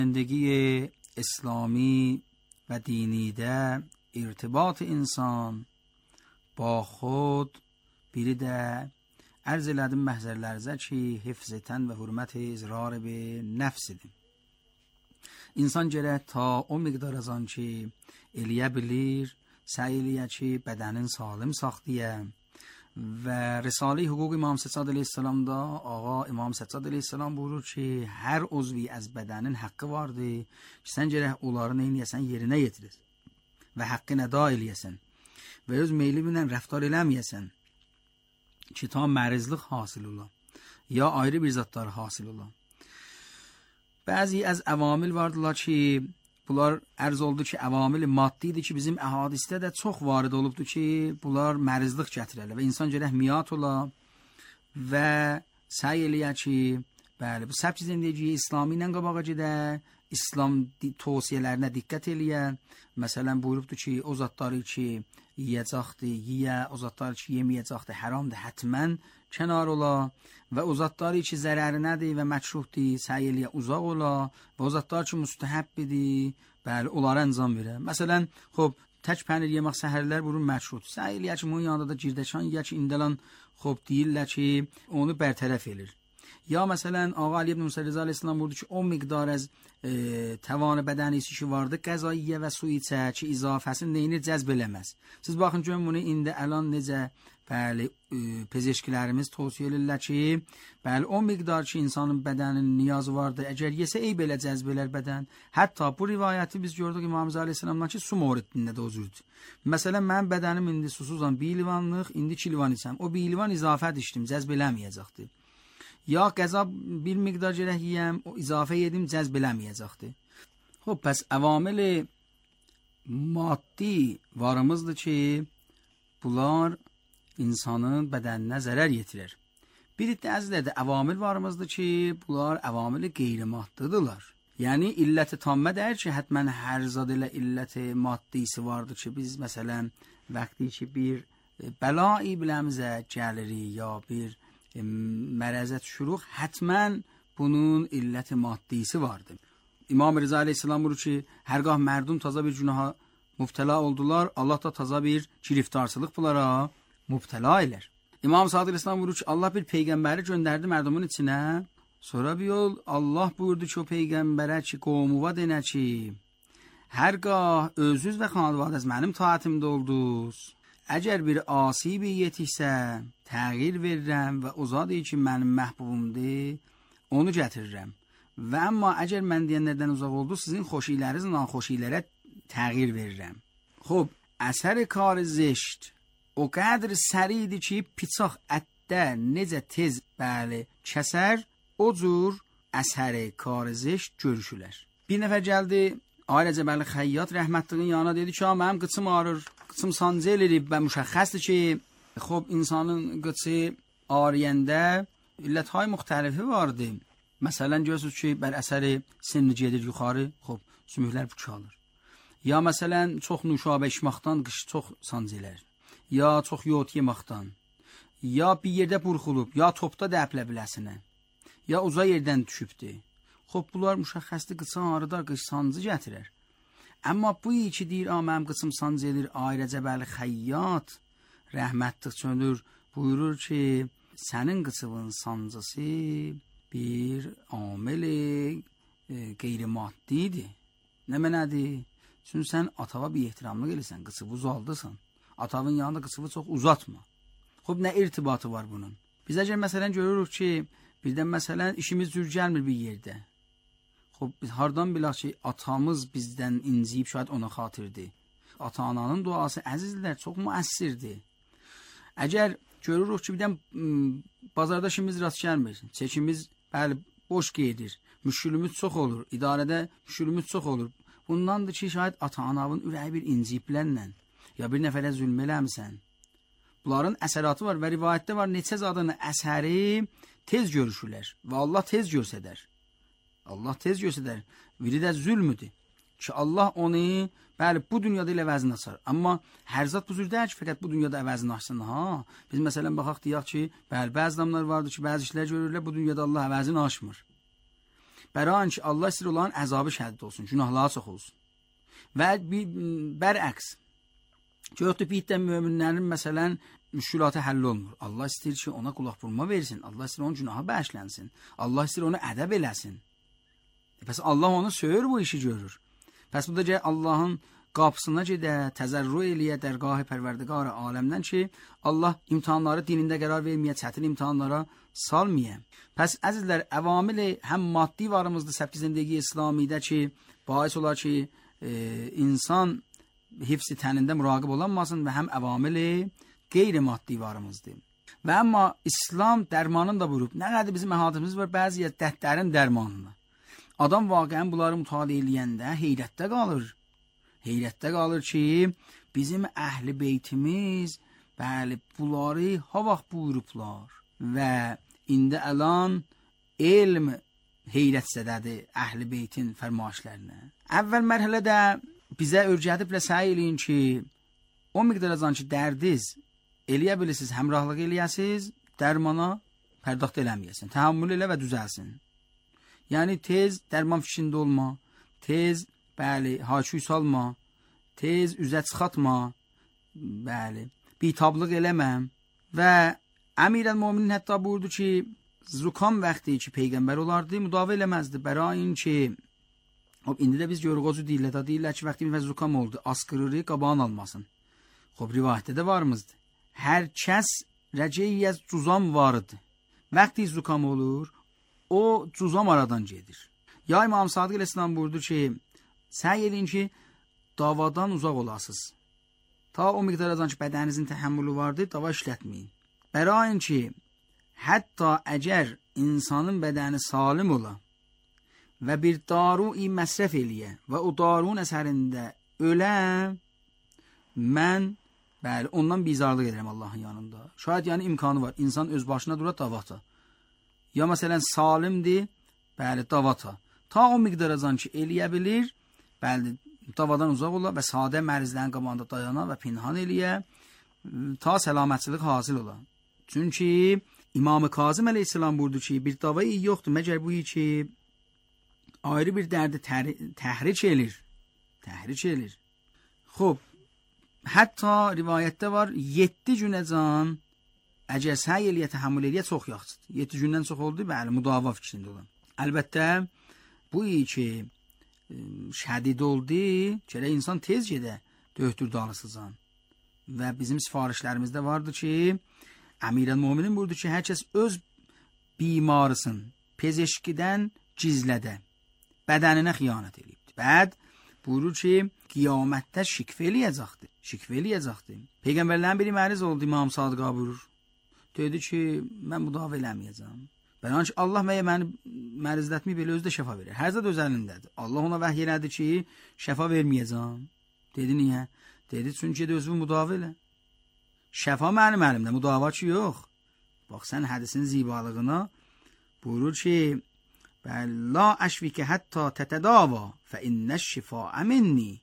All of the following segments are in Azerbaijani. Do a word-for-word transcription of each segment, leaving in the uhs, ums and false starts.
زندگی اسلامی و دینی ده ارتباط انسان با خود biri de arz elədim məhzərlərzə ki, hifz etən və hürmət izrar be nəfsidir. İnsan gərək ta o miqdar azan ki, eləyə bilir, səy eləyə ki, bədənin salim saxtıyə və Risale-i Hüquq İmam Səccad Əleyhisselamda ağa İmam Səccad Əleyhisselam buyurur ki, hər uzvi az bədənin haqqı vardır ki, sən gərək onları neynəyəsən, yerinə yetirir və haqqını əda eləyəsən və öz meyli ilə rəftar eləməyəsən ki, ta mərizlik hasil ola ya ayrı bir zatlar hasil ola. Bəzi az əvamil vardılar ki, bunlar ərz oldu ki, əvamil maddidir ki, bizim əhadisdə də çox varid olubdur ki, bunlar mərizlik gətirərlər və insan gərək miyat ola və səy eləyə ki, bəli, bu səbki zindəgiyi İslami ilə qabağa gedə, İslam tavsiyələrinə diqqət eləyə. Məsələn, buyurubdur ki, o zatları ki, yiyəcəkdir, yiyə, o zatları ki, yeməyəcəkdir, haramdır, hətmən kənar ola və o zatları ki, zərəri nədir və məkruhdir, səy eləyə, uzaq ola və o zatları ki, müstəhəbbidir, bəli, onlara əncam verə. Məsələn, xob, tək pənir yemək səhərlər burun məkruhdur. Səy eləyə ki, bunun yanında da girdəşan yiyə ki, indələn, xob, deyirlər ki, onu bərtərəf elir. Ya məsələn, Ağa Ali ibn Musa Rıza Aleyhisselam buyurdu ki, o miqdar az e, təvanı bədənisi ki vardı, qəzayiyyə və su içə ki, izafəsini neyini cəzb eləməz. Siz baxın görün bunu indi əlan necə bəli, e, pezeşkilərimiz tavsiyə edirlər ki, bəli, o miqdar ki, insanın bədəninin niyazı vardı, əgər yesə ey belə cəzb elər bədən. Hətta bu rivayəti biz gördük İmam Aleyhisselamdan ki, su mövridində də özürdür. Məsələn, mən bədənim indi susuzam, bir livanlıq, indi iki livan içəm. O bir livan izafət içdim, cəzb eləməyəcəkdir. Ya qəza bir miqdar gərək yiyəm, o izafə yedim, cəzb eləməyəcəkdir. Xob, pəs əvamili maddi varımızdır ki, bunlar insanın bədəninə zərər yetirir. Bir iddə əzizlərdə əvamil varımızdır ki, bunlar əvamili qeyri-maddidirlər. Yəni, illəti tammə dəyir ki, hətmən hər zad ilə illəti maddisi vardır ki, biz məsələn, vəqti ki, bir bəlai biləmizə gəlirik ya bir mərəzət şuruq, hətmən bunun illəti maddisi vardır. İmam Rıza Aleyhisselam buyurur ki, hərgah mərdum taza bir günaha mübtəla oldular, Allah da taza bir giriftarsılıq bunlara mübtəla elər. İmam Sadık Aleyhisselam buyurur ki, Allah bir peyğəmbəri göndərdi mərdumun içinə, sonra bir yol Allah buyurdu ki, o peyğəmbərə ki, qovmuva denə ki, hərgah özünüz və xanvadəz mənim taətimdə oldunuz, əgər bir asibi yetişsə, təğyir verirəm və o zadı ki, mənim məhbubumdur, onu gətirirəm. Və amma əgər mən deyənlərdən uzaq oldu, sizin xoşiləriniz naxoşilərə təğyir verirəm. Xob, əsər kar zişt o qədr səridir ki, piçaq ətdə necə tez bəli kəsər, o cür əsər kar zişt görüşülər. Bir nəfər gəldi, Ailə Cəbəli Xəyyat rəhmətliğin yanına dedi ki, mənim qıçım ağrır, qıçım sancı eləyib və müşəxxəsdir ki, xob, insanın qıçı ağrıyəndə illəthay müxtəlifi vardı. Məsələn, görürsünüz ki, bər əsəri sinni gedir yuxarı, xob, sümüklər bükəlir. Ya məsələn, çox nuşabə içməkdən qış çox sancı elər. Ya çox yot yeməkdən. Ya bir yerdə burxulub, ya topda dəplə biləsinə. Ya uza yerdən düşübdür. Xob, bunlar müşəxxəsli qıçın ağrıdar, qış sancı gətirər. Amma bu iki deyir, mənim qıçım sancı edir, Ailə Cəbəli Xəyyat rəhmətlik çönür, buyurur ki, sənin qıçının sancısı bir ameli e, qeyri-maddidir. Nə mənədir? Çünki sən atava bir ehtiramlıq eləsən, qıçıvı uzaldısan. Atavın yanında qıçıvı çox uzatma. Xob, nə irtibatı var bunun? Biz əgər məsələn görürük ki, birdən məsələn işimiz cür gəlmir bir yerdə. Xob, biz hardan bilək ki, atamız bizdən inciyib, şayad ona xatirdir. Ata-ananın duası əzizlər, çox müəssirdir. Əgər görürük ki, birdən bazarda işimiz rast gəlmir, çəkimiz bəli, boş gedir, müşkülümüz çox olur, idarədə müşkülümüz çox olur. Bundandır ki, şayad ata-anavın ürəyi bir inciyiblərlə, ya bir nəfərə zülm eləmirsən. Bunların əsəratı var və rivayətdə var, neçə zadının əsəri tez görüşürlər və Allah tez görsədər. Allah tez görsədər, biri də zülmüdür ki, Allah onu, bəli, bu dünyada ilə əvəzini açar. Amma hər zat bu cür deyək ki, fəqət bu dünyada əvəzini açsın. Ha, biz məsələn baxaq deyək ki, bəli, bəzi adamlar vardır ki, bəzi işlər görürlər, bu dünyada Allah əvəzini açmır. Bəran ki, Allah istəyir olan əzabı şəddid olsun, günahları çox olsun. Və bərəks, gördük bir də möminlərin məsələn müşkülatı həll olmur. Allah istəyir ki, ona qulaq vurma versin. Allah istəyir onun günahı bəxşlənsin. Allah istəyir onu ədəb eləsin. E, pəs Allah onu söyür, bu işi görür. Pəs bu da gəl Allahın qapısına gedə, təzərrü eləyə dərgah-ı pərverdigar aləmdən ki, Allah imtahanları dinində qərar verməyə, çətin imtahanlara salmaya. Pəs əzizlər, əvamili həm maddi varımızdır səbki zindəgi İslamidə ki, bahis olar ki, e, insan hifz-i tənində müraqib olanmasın və həm əvamili qeyri-maddi varımızdır. Və amma İslam dərmanını da vurub. Nə qədər bizim əhatimiz var, bəzi dərdlərin dərmanını. Adam vaqəən bunları mütaliə eləyəndə heyrətdə qalır. Heyrətdə qalır ki, bizim əhl-i beytimiz, bəli, bunları ha vaxt buyurublar və indi əlan elm heyrət zədədir əhl-i beytin fərmaişlərinə. Əvvəl mərhələdə bizə örgədiblə səy eləyin ki, o miqdar azan ki, dərdiz eləyə bilirsiniz, həmrahlıq eləyəsiniz, dərmana pərdaxt eləməyəsin, təhəmmül elə və düzəlsin. Yəni, tez dərman fişində olma, tez, bəli, haçuy salma, tez üzə çıxatma, bəli, bitablıq eləməm və Əmirəl Möminin hətta buyurdu ki, zukam vaxtı ki, Peyğəmbər olardı, müdavə eləməzdi. Bərain ki, indi də biz görürük, ocu deyirlər, da deyirlər ki, vaxtı bir zukam oldu, askırırı, qabağın almasın. Xob, rivayətdə də varımızdır. Hər kəs rəcəyiyyəz cuzam vardı. Vaxtı zukam olur, o cuzam aradan gedir. Ya İmam Sadiq Əleyhisselam buyurdu ki, səy edin ki, davadan uzaq olasınız. Ta o miqdar azan ki, bədəninizin təhəmmülü vardı, dava işlətməyin. Bərain ki, hətta əgər insanın bədəni salim ola və bir daru-i məsrəf eləyə və o darun əsərində ölə, mən, bəli, ondan bizarlıq edirəm Allahın yanında. Şayad yəni imkanı var, insan öz başına dura davata. Ya məsələn salimdir, bəli, davata. Ta o miqdar azan ki, eləyə bilir, bəli, davadan uzaq ola və sadə mərizlərin qabağında dayana və pinhan eləyə, ta səlamətçilik hasil ola. Çünki İmam-ı Kazım əleyhissalam buyurdu ki, bir davayı yoxdur, məgər bu ki, ayrı bir dərdi təhric elir. Təhric elir. Xob, hətta rivayətdə var, yeddi günəcan, əgər səy eləyə, təhəmmül eləyə, çox yaxşıdır. Yeddi gündən çox oldu, bəli, müdava fikrində olan. Əlbəttə, bu ki, şədid oldu, gərək insan tez gedə, döhtür dalısızan. Və bizim sifarişlərimizdə vardı ki, Əmirəl Möminin buyurdu ki, hər kəs öz bimarısın, pezeşkidən gizlədə, bədəninə xiyanət eləyibdir. Bəd buyurur ki, qiyamətdə şikvə eləyəcəkdir. Şikvə eləyəcəkdir. Peyğəmbərlərin biri məriz oldu, İmam Sadiqa buyurur. Dedi ki, mən müdavə eləməyəcəm. Bəyan ki, Allah məyə məni mərizlətməyib, belə özü də şəfa verir. Hər zət öz əlindədir. Allah ona vəhy elədi ki, şəfa verməyəcəm. Dedi, niyə? Dedi, çünki özü müdavə elə. Şəfa mənim əlimdə, müdava ki, yox. Bax, sən hədisin zibalığına buyurur ki, la əşvikə hətta tətədava fə innəş şifaa minni.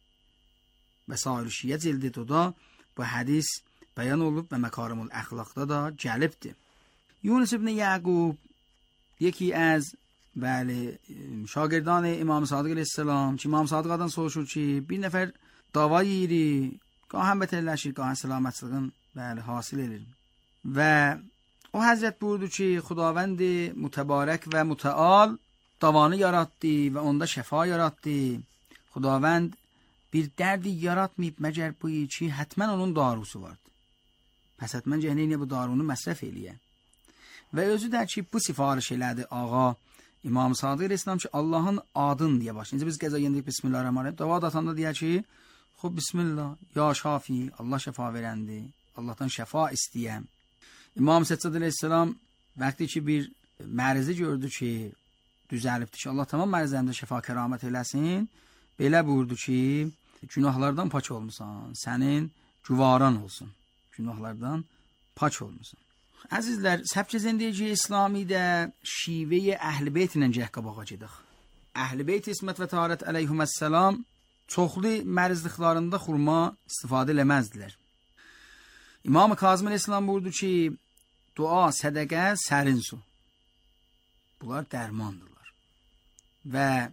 Və sairişiyə cildid o da bu hədis bəyan olub və məkarimul əxlaqda da gəlibdir. Yunus ibn Yaqub yeki az bəli şagirdان İmam Sadiq əleyhissalam ki, İmam Sadiqadan soruşur ki, bir nəfər dava yeyir, qahən bətərləşir, qahən səlamətçiliğin bəli hasil edir. Və o həzrət buyurdu ki, Xudavənd mütəbarək və mütəal davanı yaratdı və onda şəfa yaratdı. Xudavənd bir dərdi yaratmayıb məgər bu ki, hətmən onun darusu vardı. Pəs hətmən cəhneynə bu darunu məsrəf eləyə. Və özü də ki, bu sifariş elədi ağa İmam Sadiq Əleyhisselam ki, Allahın adın deyə başlayınca biz qəza yendik Bismillahirrahmanirrahim. Dava datanda deyə ki, xub Bismillah, ya şafi, Allah şəfa verəndi, Allahdan şəfa istəyəm. İmam Səccad Əleyhisselam vaxtı ki, bir mərizi gördü ki, düzəlibdir ki, Allah tamam mərizlərində şəfa kəramət eləsin. Belə buyurdu ki, günahlardan paç olmusan, sənin güvaran olsun. Günahlardan paç olmusan. Əzizlər, səbki zindəgi İslamidə şivəyə Əhl-i Beyt ilə gəh qabağa gedik. Əhl-i Beyt İsmət və Taharət əleyhüməssəlam çoxlu mərizliklarında xurma istifadə eləməzdilər. İmam-ı Kazım Əleyhisselam buyurdu ki, dua, sədəqə, sərin su. Bunlar dərmandırlar. ve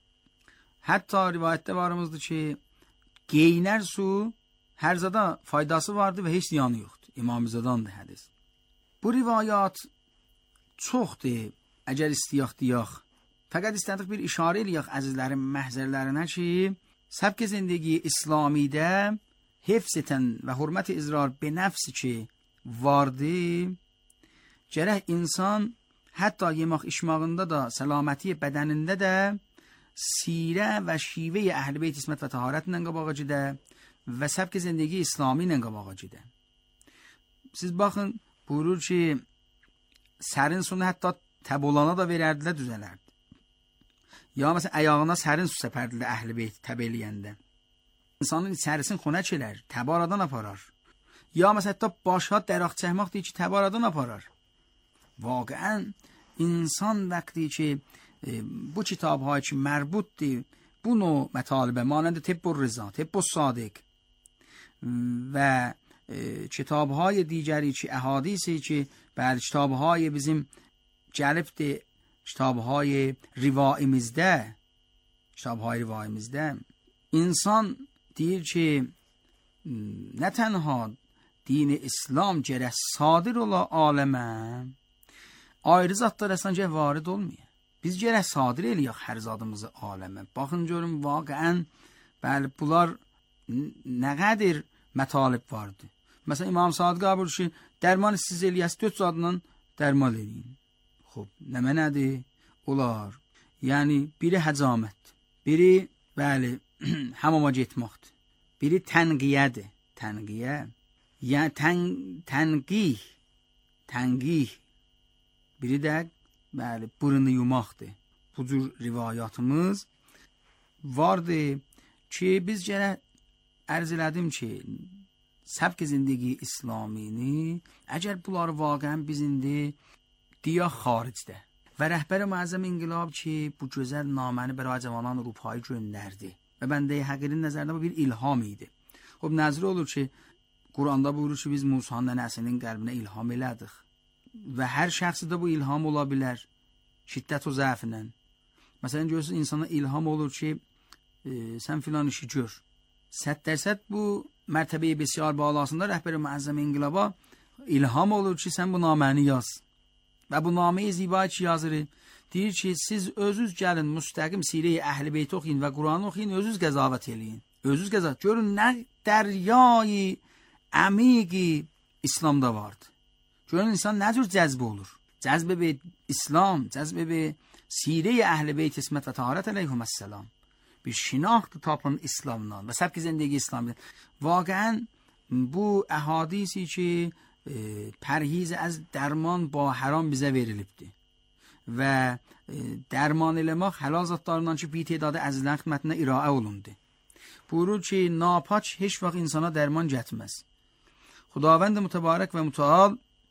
hatta rivayette varımızdır ki geyiner su her zada faydası vardı ve hiç ziyanı yoktu. İmam-ı hadis. Bu rivayat çoxdur. Əgər istəyək deyək. Fəqət istədik bir işarə eləyək əzizlərin məhzərlərinə ki, səbk zindagi İslamidə hifz etən və hürmət izrar be nəfsi ki vardı, gərək insan hətta yemək içmağında da, səlaməti bədənində də sirə və şivə əhl-i beyt ismət və təharətlə qabağa gedə və səbk zindagi İslami ilə qabağa gedə. Siz baxın, buyurur ki, sərin sunu hətta təb olana da verərdilər, düzələrdi. Ya məsələn, ayağına sərin su səpərdilər əhl-i beyt təb eləyəndə. İnsanın içərisin xunəç elər, təb aradan aparar. Ya məsələn, hətta başa dəraq çəkmək deyir ki, təb aradan aparar. Vaqəən, insan vəqti ki, e, bu kitabhay ki, mərbuddir, bu növ mətalibə, manəndə Tibbur Rıza, Tibbur Sadiq və e, kitabhay digəri ki, əhadisi ki, bəli, kitabhay bizim gəlibdir, kitabhay rivaimizdə, kitabhay rivaimizdə, insan deyir ki, nə tənha dini İslam gərək sadir ola aləmə, ayrı zatlar əslən gərək varid olmuyor. Biz gərək sadir eləyək hər zadımızı aləmə. Baxın, görün, vaqəən, bəli, bunlar nə qədir mətalib vardı. Məsələn, İmam Sadiq buyurur ki, dərman siz eləyəsi dörd zadından dərman eləyin. Xob, nə mənədir? Olar. Yəni, biri həcamət, biri, bəli, hamama getməkdir. Biri tənqiyədir. Tənqiyə. Yəni, tən, tənqih, tənqih. Biri də, bəli, burunu yumaqdır. Bu cür rivayatımız vardı ki, biz gərək ərz elədim ki, səbk zindagi İslamini, əgər bunlar vaqəən biz indi deyə xaricdə və rəhbər müəzzəm inqilab ki, bu gözəl naməni bəray cavanان اروپایی göndərdi və bəndə həqiqin nəzərində bu bir ilham idi. Xob, nəzir olur ki, Quranda buyurur ki, biz Musanın nənəsinin qəlbinə ilham elədik və hər şəxsidə bu ilham ola bilər, şiddət o zəfinlə. Məsələn, görürsünüz, insana ilham olur ki, e, sən filan işi gör. Səd dərsəd bu mərtəbəyə besiar balasında rəhbər müəzzəm inqilaba ilham olur ki, sən bu naməni yaz. Və bu naməyi zibayı ki yazırı, deyir ki, siz özünüz gəlin, müstəqim sirəyi əhl-i beyt oxuyun və Quranı oxuyun, özünüz qəzavət eləyin. Özünüz qəzavət. Görün, nə dəryayı, əmiqi İslamda vardı. Görün, insan nə cür cəzbə olur? Cəzbə be İslam, cəzbə be sirəyi əhl-i beyt ismət və təharət əleyhüməssəlam. Bir şinaxtı tapın İslamdan və səbk zindagi İslamdan. Vaqəən bu əhadisi ki, e, pərhiz az dərman ba haram bizə verilibdir. Və e, dərman eləmək halal zatlarından ki, bir tədadı əzizlərin xidmətinə iraə olundu. Buyurur ki, napaç heç vaxt insana dərman gətməz. Xudavənd mütəbarək və mütəal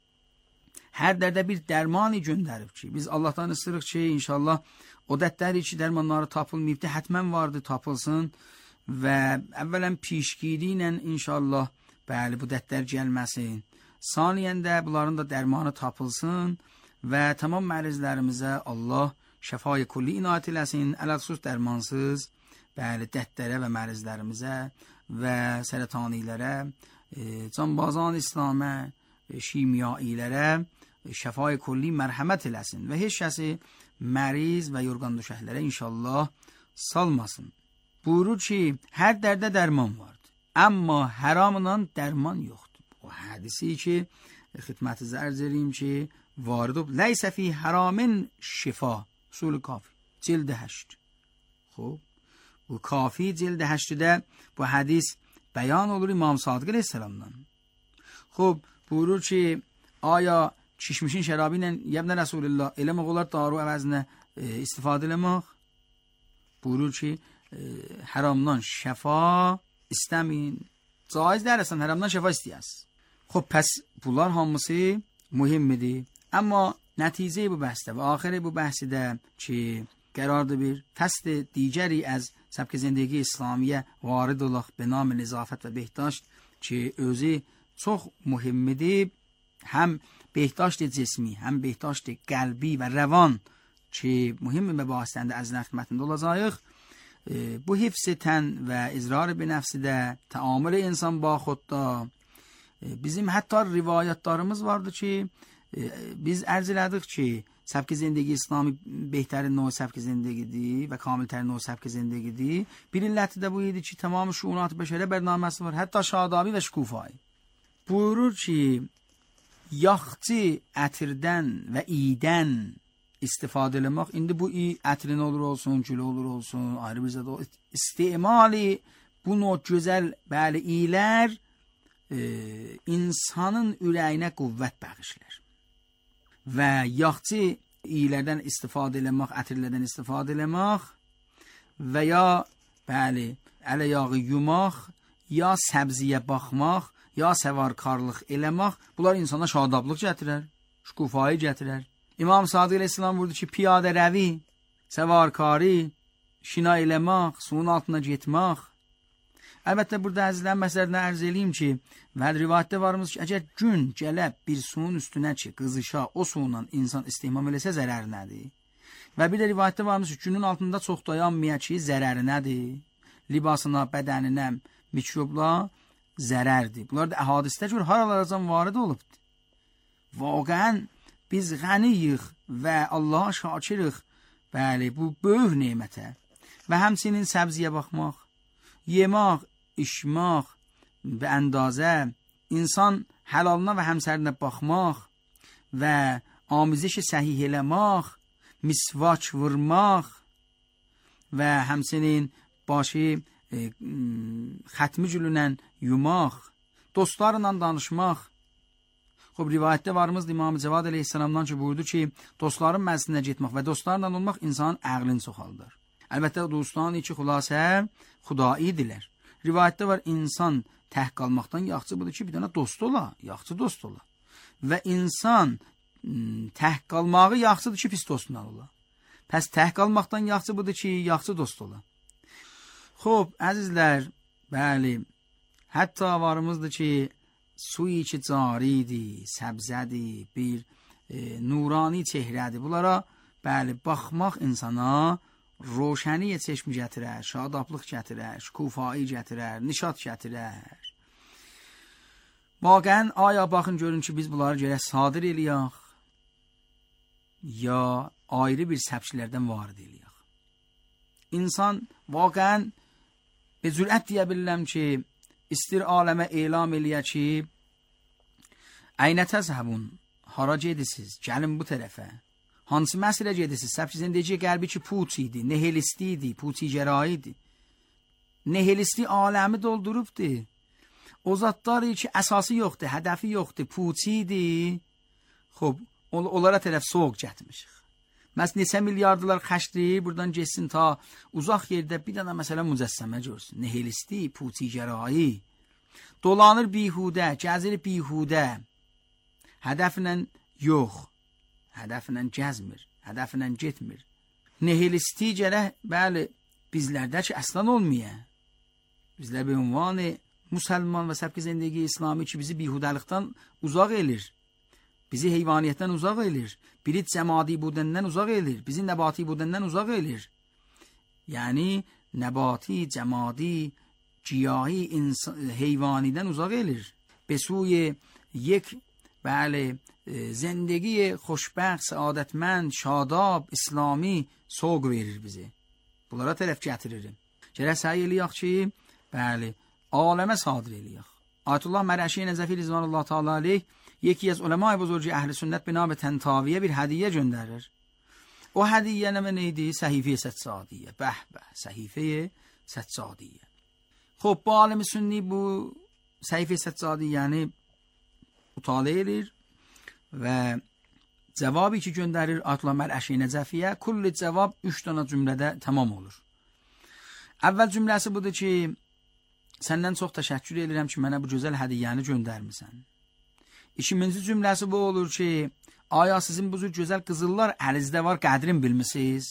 hər dərdə bir dərmani göndərib ki, biz Allahdan istəyirik ki, inşallah o dərdləri ki, dərmanları tapılmayıbdır, hətmən vardı, tapılsın və əvvələn pişgiri ilə inşallah bəli, bu dərdlər gəlməsin. Saniyən də bunların da dərmanı tapılsın və tamam mərizlərimizə Allah şəfayı kulli inayət eləsin, ələxüsus dərmansız, bəli, dərdlərə və mərizlərimizə və sərətanilərə, e, canbazan İslamə, e, şimyailərə şəfayı kulli mərhəmət eləsin və heç kəsi məriz və yorğan düşəhlərə inşallah salmasın. Buyurur ki, hər dərdə dərman vardır, amma haramından dərman yoxdur. O hədisi ki, xidmətinizə ərz edeyim ki, varid olub, leysə fi haramin şifa, usul kafi, cild həşt. Xob, bu kafi cild həştdə bu hədis bəyan olur İmam Sadiq əleyhissalamdan. Xob, buyurur ki, aya kişmişin şərabı ilə yəbnə Rasulullah eləmək olar daru əvəzinə e, istifadə eləmək? Buyurur ki, e, haramdan şəfa istəməyin. Caiz dərəsən, haramdan şəfa istəyəz. Xob, pəs bunlar hamısı mühimmidir. Amma nəticə bu bəhsdə və axiri bu bəhsidə ki, qərardır bir fəsl digəri az səbk zindagi İslamiyə varid olaq be nam nizafət və behdaşt ki, özü çox mühimmidir. Həm behdaşt cismi, həm behdaşt qəlbi və rəvan ki mühim məbahsləndə əzizlərin xidmətində olacağıq. E, bu hifz tən və izrar bi nəfsidə, təamül insan ba xudda, e, bizim hətta rivayətlərimiz vardı ki, e, biz ərz elədik ki, səbki zindagi İslami behtarin növ səbki zindagidir və kamiltərin növ səbki zindagidir. Bir illəti də bu idi ki, tamam şuunat bəşərə bərnaməsi var, hətta şadabi və şükufayı. Buyurur ki, yaxçı ətirdən və idən istifadə eləmək, indi bu ətrin olur olsun, gül olur olsun, ayrı bir zədə olur. İstimali bu növ gözəl bəli iylər e, insanın ürəyinə qüvvət bəxşlər. Və yaxçı iylərdən istifadə eləmək, ətirlərdən istifadə eləmək və ya bəli, ələ yağı yumaq, ya səbziyə baxmaq, ya səvarkarlıq eləmək, bunlar insana şadablıq gətirər, şükufayı gətirər. İmam Sadiq əleyhissalam buyurdu ki, piyadə rəvi, səvarkari, şina eləmək, suyun altına getmək. Əlbəttə, burada əzizlərin məsələlərini ərz eləyim ki, və rivayətdə varımız ki, əgər gün gəlib bir suyun üstünə ki, qızışa, o suyla insan istihmam eləsə zərər nədir? Və bir də rivayətdə varımız ki, günün altında çox dayanmaya ki, zərər nədir? Libasına, bədəninə, mikrobla zərərdir. Bunlar da əhadisdə görə haralardan varid olubdur. Vaqəən biz qəniyik və Allaha şakirıq, bəli, bu böyük nemətə və həmçinin səbziyə baxmaq, yemək, içmək və əndazə, insan həlalına və həmsərinə baxmaq və amizişi səhih eləmək, misvaç vurmaq və həmçinin başı e, xətmi gülünən yumaq, dostlarla danışmaq. Xob, rivayətdə varımız İmam Cəvad əleyhissalamdan ki, buyurdu ki, dostların məclisinə getmək və dostlarla olmaq insanın əqlini çoxaldır. Əlbəttə, dostların iki xülasə xudaidirlər. Rivayətdə var, insan tək qalmaqdan yaxçı budur ki, bir dənə dost ola, yaxçı dost ola. Və insan tək qalmağı yaxçıdır ki, pis dostundan ola. Pəs tək qalmaqdan yaxçı budur ki, yaxçı dost ola. Xob, əzizlər, bəli, hətta varımızdır ki, suyu ki caridir, səbzədir, bir e, nurani çehrədir. Bunlara bəli, baxmaq insana roşəniyə çeşmi gətirər, şadablıq gətirər, şükufayı gətirər, nişat gətirər. Vaqən, aya baxın görün ki, biz bunları gərək sadir eləyək, ya ayrı bir səbçilərdən varid eləyək. İnsan vaqən, be zürət deyə bilirəm ki, istir aləmə elam eləyə ki, əynə təzhəbun, hara gedisiz, gəlin bu tərəfə. Hansı məsələ gedisiz? Səbki zindəci qəlbi ki, puç idi, nehelisti idi, puçi gərayidi. Nehelisti aləmi doldurubdi. O zatlar ki, əsası yoxdur, hədəfi yoxdur, puçi idi. Xob, onlara tərəf soğuk gətmişik. Məs neçə milyardılar xəşdi, buradan geçsin ta uzaq yerdə bir dənə məsələ mücəssəmə görsün. Nehelisti, puti gərayi. Dolanır bihudə, gəzir bihudə. Hədəflə yox, hədəflə gəzmir, hədəflə getmir. Nehelisti gərək, bəli, bizlərdə ki, əslan olmaya. Bizlər bir ünvanı müsəlman və səbki zindəgi İslami ki, bizi bihudəlikdən uzaq elir. Bizi heyvaniyyətdən uzaq elir. Biri cəmadi budəndən uzaq elir. Bizi nəbati budəndən uzaq elir. Yəni, nəbati, cəmadi, ciyahi, heyvanidən uzaq elir. Besuy یک بله زندگی خوشبخت، سعادتمند، شاداب، İslami soğuk verir bizi. Bunlara tərəf gətiririm. Gərək səy eləyək ki, bəli, aləmə sadir eləyək. Ayətullah Mərəşi Nəzəfi Rizvanullah Teala aleyh yeki az ulemay buzurcu əhl-i sünnət bina be tentaviyə bir hədiyyə göndərir. O hədiyyə nə neydi? Səhifə-i Səcadiyyə. Bəh bəh, Səhifə-i Səcadiyyə. Xob, bu alimi sünni bu Səhifə-i Səccadiyyəni mutaliə edir və cavabı ki göndərir Ayətullah Mərəşi Nəzəfiyə. Kulli cavab üç dana cümlədə tamam olur. Əvvəl cümləsi budur ki, səndən çox təşəkkür edirəm ki, mənə bu gözəl hədiyyəni göndərmisən. İkinci cümləsi bu olur ki, aya sizin bu gözəl qızıllar əlinizdə var, qədrin bilmisiniz?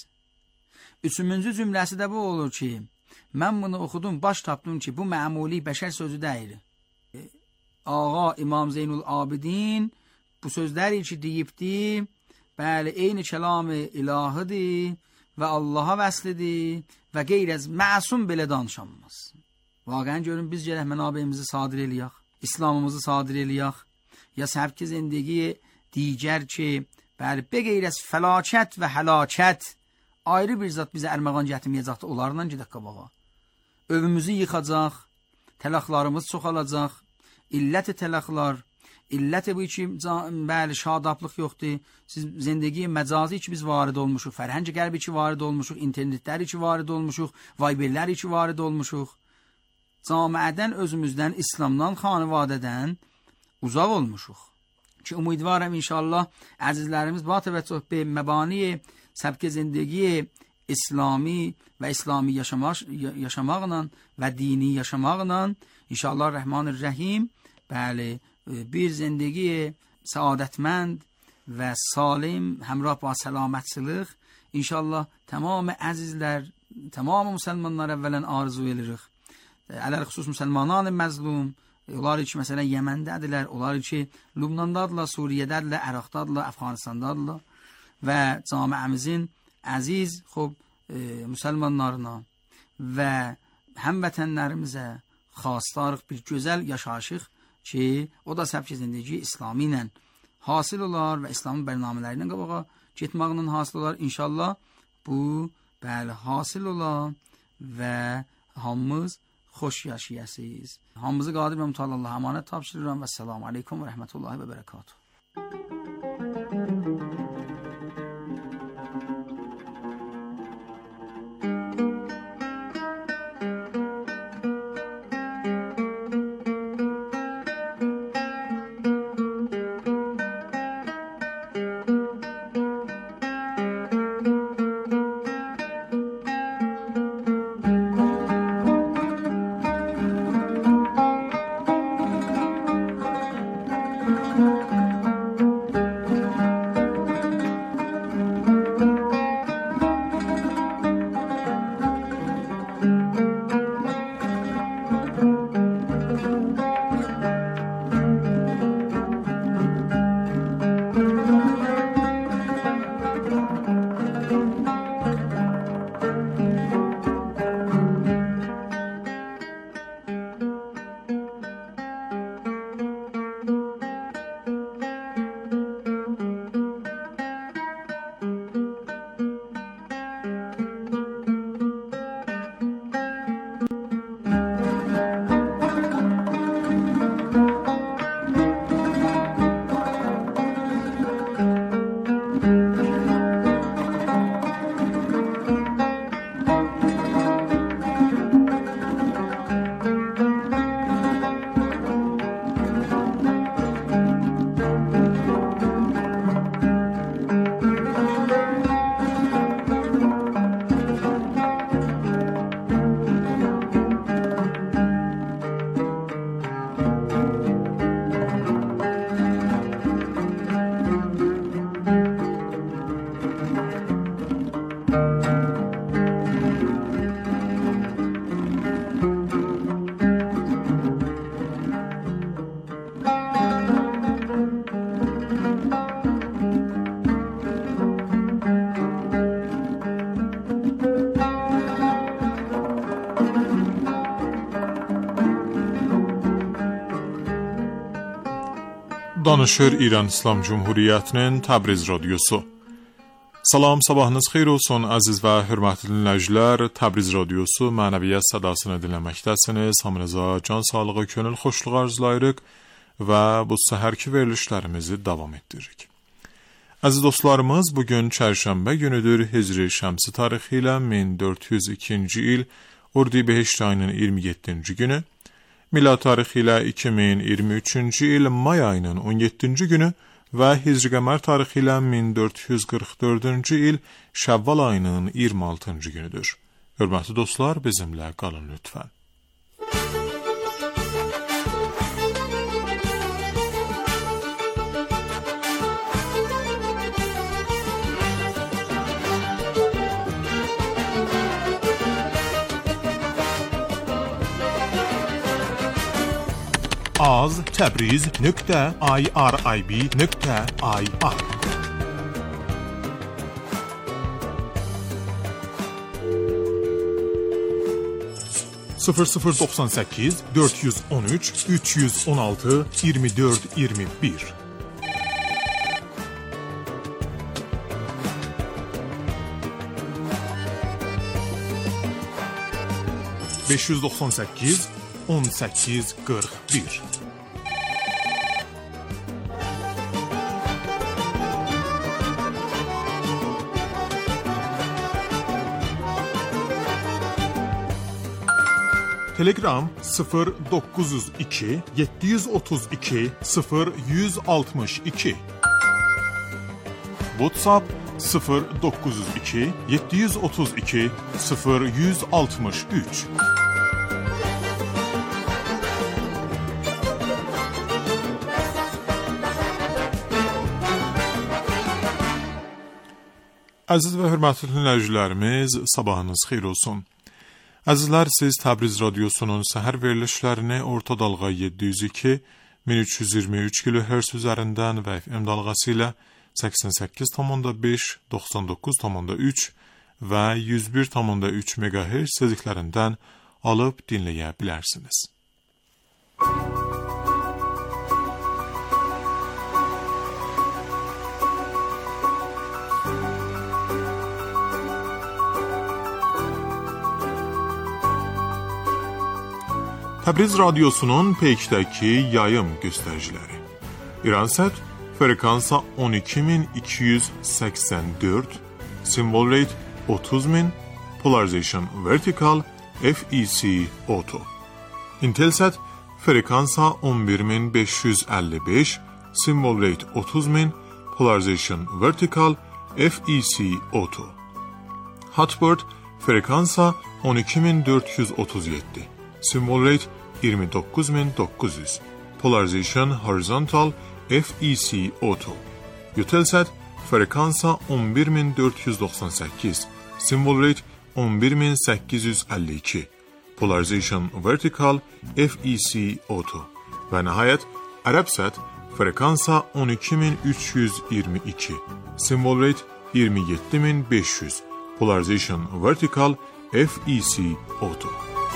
Üçüncü cümləsi də bu olur ki, mən bunu oxudum, baş tapdım ki, bu məmuli bəşər sözü deyil. Ağa İmam Zeynul Abidin bu sözləri ki deyibdi, بله عین کلام الهی و الله vəslidir və qeyriz məsum belə danışanmaz. Vaqəən görün biz gərək mənabəyimizi sadir eləyək, İslamımızı sadir eləyək, ya səbki zindagi digər ki, bəli, bəqeyriz fəlakət və həlakət ayrı bir zat bizə ərməğan gətirməyəcəkdir, onlarla gedək qabağa. Övümüzü yıxacaq, tələxlarımız çoxalacaq, illət tələxlar, illət bu ki, bəli, şadablıq yoxdur. Siz zindagi məcazi ki biz varid olmuşuq, fərhənc qəlbi ki varid olmuşuq, internetləri ki varid olmuşuq, vayberləri ki varid olmuşuq. Camiədən, özümüzdən, İslamdan, xanivadədən uzaq olmuşuq. Ki umidvarım inşallah əzizlərimiz ba təvəccüh be məbani səbki zindagi İslami və İslami yaşamaq, yaşamaqla və dini yaşamaqla inşallah Rəhmanir-Rəhim bəli, bir zindagi saadətmənd və salim həmrah ba səlamətçilik inşallah tamam əzizlər, tamam müsəlmanlar əvvələn arzu edirik. Ələl xüsus müsəlmanan məzlum, onlar ki məsələn Yəməndədirlər, onlar ki Lübnandadırlar, Suriyədədirlər, Əraqdadırlar, Əfqanistandadırlar və camiəmizin əziz xub e, müsəlmanlarına və həmvətənlərimizə xastarıq bir gözəl yaşayışıq ki, o da səbki zindagi İslami ilə hasil olar və İslamın bərnamələri ilə qabağa getməklə hasil olar. İnşallah bu bəli hasil olar və hamımız xoş yaşayasınız. Hamımızı qadir və mütəallə Allah'a əmanət tapşırıram və selamun aleyküm və rəhmətullahi və bərəkatuhu. Danışır İran İslam Cumhuriyyətinin Təbriz Radiosu. Salam, sabahınız xeyir olsun əziz və hörmətli dinləyicilər. Təbriz Radiosu mənəviyyat sədasını dinləməkdəsiniz. Hamınıza can sağlığı, könül xoşluğu arzulayırıq və bu səhərki verilişlərimizi davam etdiririk. Əziz dostlarımız, bugün çərşənbə günüdür. Hicri şəmsi tarixi ilə min dörd yüz ikinci il Ordibeheşt ayının iyirmi yeddinci günü, Milad tarixi ilə iki min iyirmi üçüncü il may ayının on yeddinci günü və Hicri qəmər tarixi ilə min dörd yüz qırx dördüncü il Şəvval ayının iyirmi altıncı günüdür. Hörmətli dostlar, bizimlə qalın lütfən. az tabriz nokta irib nokta ir sıfır sıfır doksan səkkiz dörd yüz on üç üç yüz on altı iyirmi dörd iyirmi bir. beş yüz doxsan səkkiz on səkkiz qırx bir. Telegram sıfır dokuz yüz iki yeddi yüz otuz iki sıfır yüz altmış iki. WhatsApp sıfır dokuz yüz iki yeddi yüz otuz iki sıfır yüz altmış üç. Aziz və hörmətli dinləyicilərimiz, sabahınız xeyir olsun. Əzizlər, siz Təbriz Radyosu'nun səhər verilişlərini orta dalğa yeddi yüz iki min üç yüz iyirmi üç kilohertz üzərindən və F M dalğası ilə səksən səkkiz nöqtə beş, doxsan doqquz nöqtə üç və yüz bir nöqtə üç megahertz tezliklərindən alıb dinləyə bilərsiniz. Təbriz Radyosu'nun peykdəki yayım göstəriciləri. İransat frekansa on iki min iki yüz səksən dörd, symbol rate otuz min, polarization vertical, F E C auto. Intelsat frekansa on bir min beş yüz əlli beş, symbol rate otuz min, polarization vertical, F E C auto. Hotbird frekansa on iki min dörd yüz otuz yeddi, symbol rate iyirmi doqquz min doqquz yüz, polarization horizontal, F E C auto. Eutelsat frekansa on bir min dörd yüz doxsan səkkiz, symbol rate on bir min səkkiz yüz əlli iki, polarization vertical, F E C auto. Və nəhayət Arabsat frekansa on iki min üç yüz iyirmi iki, symbol rate iyirmi yeddi min beş yüz, polarization vertical, F E C auto.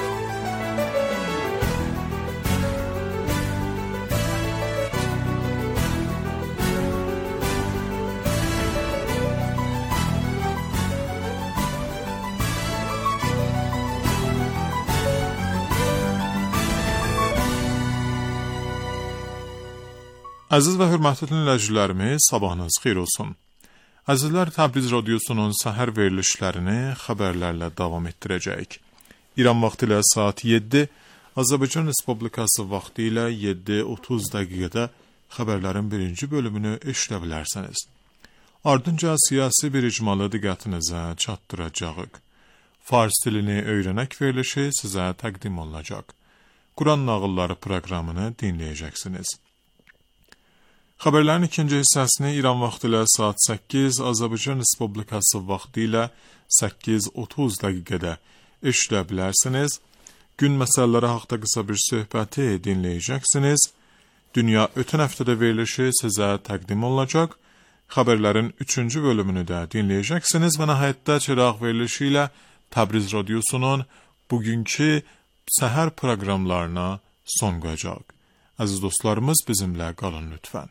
Əziz və hörmətli dinləyicilərimiz, sabahınız xeyir olsun. Əzizlər, Təbriz Radyosu'nun səhər verilişlərini xəbərlərlə davam etdirəcəyik. İran vaxtı ilə saat yeddi, Azərbaycan Respublikası vaxtı ilə yeddi otuz dəqiqədə xəbərlərin birinci bölümünü eşidə bilərsiniz. Ardınca siyasi bir icmalı diqqətinizə çatdıracağıq. Fars dilini öyrənək verilişi sizə təqdim olunacaq. Quran nağılları proqramını dinləyəcəksiniz. Xəbərlərin ikinci hissəsini İran vaxtı ilə saat səkkiz, Azərbaycan Respublikası vaxtı ilə səkkiz otuz dəqiqədə eşidə bilərsiniz. Gün məsələləri haqda qısa bir söhbəti dinləyəcəksiniz. Dünya ötən həftədə verilişi sizə təqdim olunacaq. Xəbərlərin üçüncü bölümünü də dinləyəcəksiniz və nəhayətdə çıraq verilişi ilə Təbriz Radyosu'nun bugünkü səhər proqramlarına son qoyacaq. Əziz dostlarımız, bizimlə qalın lütfən.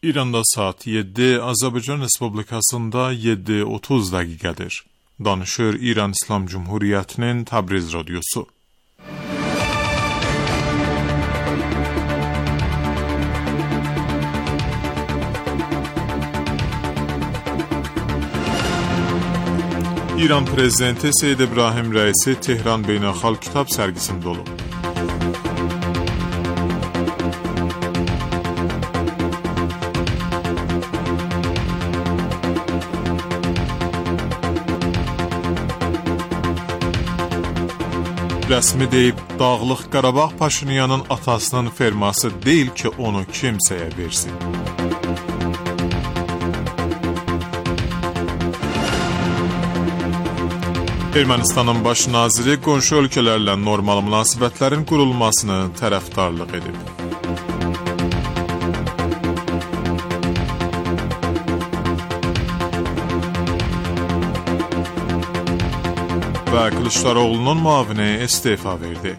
İranda saat yeddi, Azərbaycan Respublikasında yeddi otuz dəqiqədir. Danışır İran İslam Cumhuriyyətinin Təbriz Radyosu. İran Prezidenti Seyyid İbrahim Rəisi Tehran Beynəlxalq Kitab sərgisində olub. Rəsmi deyib, Dağlıq Qarabağ Paşinyanın atasının ferması deyil ki, onu kimsəyə versin. Ermənistanın baş naziri qonşu ölkələrlə normal münasibətlərin qurulmasını tərəfdarlıq edib. Və Kılıçdaroğlu'nun muavini istifa verdi.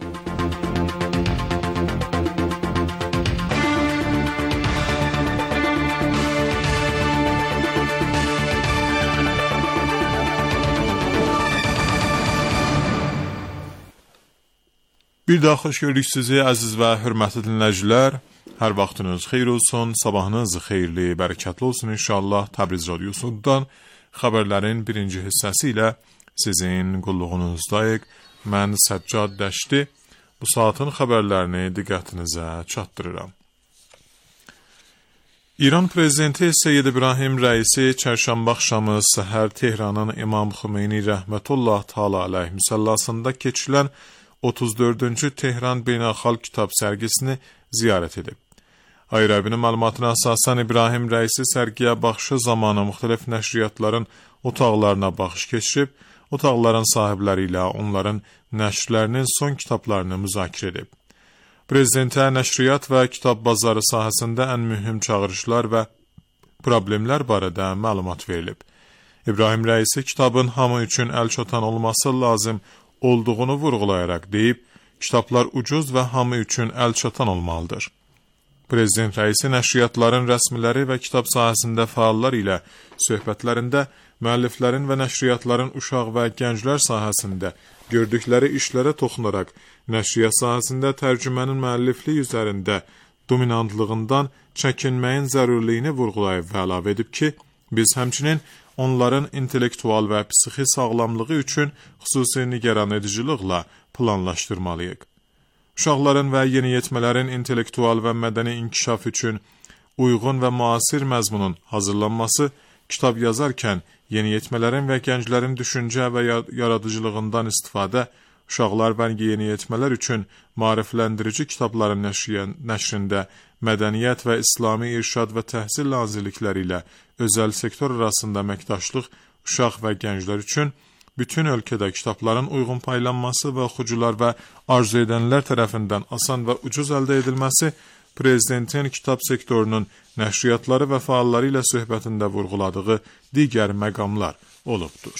Bir daha xoş gördük sizi əziz və hörmətli dinləyicilər. Hər vaxtınız xeyir olsun, sabahınız xeyirli, bərəkətli olsun inşallah. Təbriz Radyosu'ndan xəbərlərin birinci hissəsi ilə sizin qulluğunuzdayıq. Mən Səccad Dəşti bu saatin xəbərlərini diqqətinizə çatdırıram. İran Prezidenti Seyyid İbrahim Rəisi çərşənbə axşamı səhər Tehranın İmam Xümeyni rəhmətullah təala əleyh müsəllasında keçilən otuz dördüncü Tehran Beynəlxalq Kitab sərgisini ziyarət edib. Ayrəbinin məlumatına əsasən İbrahim Rəisi sərgiyə baxışı zamanı müxtəlif nəşriyyatların otaqlarına baxış keçirib, otaqların sahibləri ilə onların nəşrlərinin son kitablarını müzakirə edib. Prezidentə nəşriyyat və kitab bazarı sahəsində ən mühüm çağırışlar və problemlər barədə məlumat verilib. İbrahim Rəisi kitabın hamı üçün əl çatan olması lazım olduğunu vurğulayaraq deyib, kitablar ucuz və hamı üçün əl çatan olmalıdır. Prezident Rəisi nəşriyyatların rəsmiləri və kitab sahəsində fəallar ilə söhbətlərində müəlliflərin və nəşriyyatların uşaq və gənclər sahəsində gördükləri işlərə toxunaraq nəşriyyat sahəsində tərcümənin müəlliflik üzərində dominantlığından çəkinməyin zərurliyini vurğulayıb və əlavə edib ki, biz həmçinin onların intellektual və psixi sağlamlığı üçün xüsusi nigaran ediciliklə planlaşdırmalıyıq. Uşaqların və yeniyetmələrin intellektual və mədəni inkişaf üçün uyğun və müasir məzmunun hazırlanması, kitab yazarkən yeniyetmələrin və gənclərin düşüncə və yaradıcılığından istifadə, uşaqlar və yeniyetmələr üçün maarifləndirici kitabların nəşrində mədəniyyət və İslami irşad və təhsil nazirlikləri ilə özəl sektor arasında əməkdaşlıq uşaq və gənclər üçün bütün ölkədə kitabların uyğun paylanması və oxucular və arzu edənlər tərəfindən asan və ucuz əldə edilməsi Prezidentin kitab sektorunun nəşriyyatları və fəalları ilə söhbətində vurğuladığı digər məqamlar olubdur.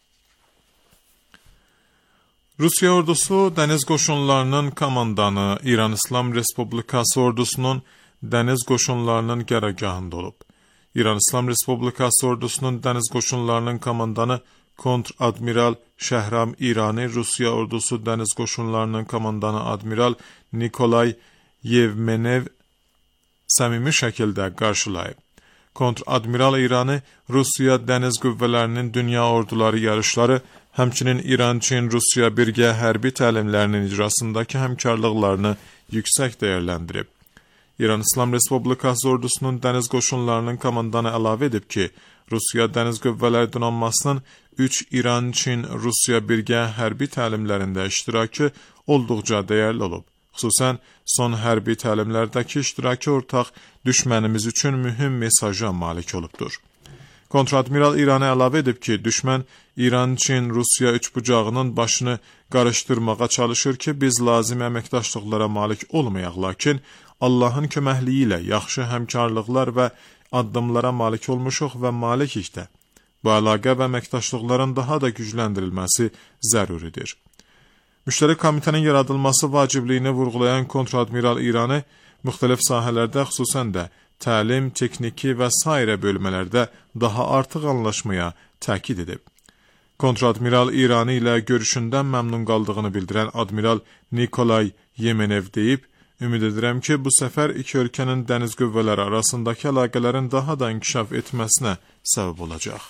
Rusiya ordusu dəniz qoşunlarının komandanı İran İslam Respublikası ordusunun dəniz qoşunlarının qərargahında olub. İran İslam Respublikası ordusunun dəniz qoşunlarının komandanı Kontr-Admiral Şəhram İrani Rusiya ordusu dəniz qoşunlarının komandanı Admiral Nikolay Yevmenev səmimi şəkildə qarşılayıb. Kontr-Admiral İrani Rusiya dəniz qüvvələrinin dünya orduları yarışları, həmçinin İran-Çin-Rusiya birgə hərbi təlimlərinin icrasındakı həmkarlıqlarını yüksək dəyərləndirib. İran İslam Respublikası ordusunun dəniz qoşunlarının komandanı əlavə edib ki, Rusiya dəniz qüvvələri donanmasının üç İran-Çin-Rusiya birgə hərbi təlimlərində iştirakı olduqca dəyərli olub. Xüsusən, son hərbi təlimlərdəki iştiraki ortaq düşmənimiz üçün mühüm mesaja malik olubdur. Kontr-Admiral İrani əlavə edib ki, düşmən İran-Çin-Rusiya üçbucağının başını qarışdırmağa çalışır ki, biz lazım əməkdaşlıqlara malik olmayaq, lakin Allahın köməkliyi ilə yaxşı həmkarlıqlar və addımlara malik olmuşuq və malikik də. Bu əlaqə və əməkdaşlıqların daha da gücləndirilməsi zəruridir. Müştərək komitənin yaradılması vacibliyini vurğulayan Kontr-Admiral İrani müxtəlif sahələrdə, xüsusən də təlim, texniki və sairə bölmələrdə daha artıq anlaşmaya təkid edib. Kontradmiral İrani ilə görüşündən məmnun qaldığını bildirən Admiral Nikolay Yemenev deyib, ümid edirəm ki, bu səfər iki ölkənin dəniz qüvvələri arasındakı əlaqələrin daha da inkişaf etməsinə səbəb olacaq.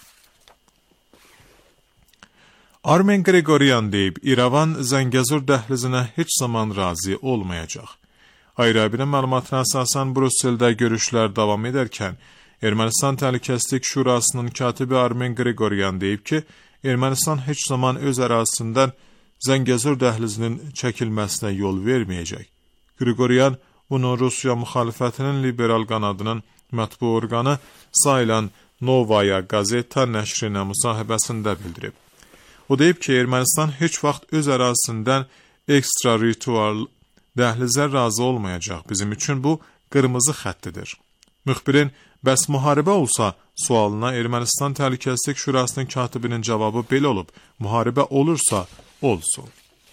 Armen Qregoryan deyib, İrəvan Zəngəzur dəhlizinə heç zaman razı olmayacaq. Ayrı-ayrı məlumatına əsasən Brüsseldə görüşlər davam edərkən, Ermənistan Təhlükəsizlik Şurasının katibi Armen Qregoryan deyib ki, Ermənistan heç zaman öz ərazisindən Zəngəzur dəhlizinin çəkilməsinə yol verməyəcək. Qregoryan bunu Rusiya müxalifətinin liberal qanadının mətbu orqanı sayılan Novaya Gazeta nəşrinə müsahibəsində bildirib. O deyib ki, Ermənistan heç vaxt öz ərazisindən ekstraritual dəhlizə razı olmayacaq. Bizim üçün bu qırmızı xəttidir. Müxbirin, bəs müharibə olsa sualına Ermənistan Təhlükəsizlik Şurasının katibinin cavabı belə olub, müharibə olursa olsun.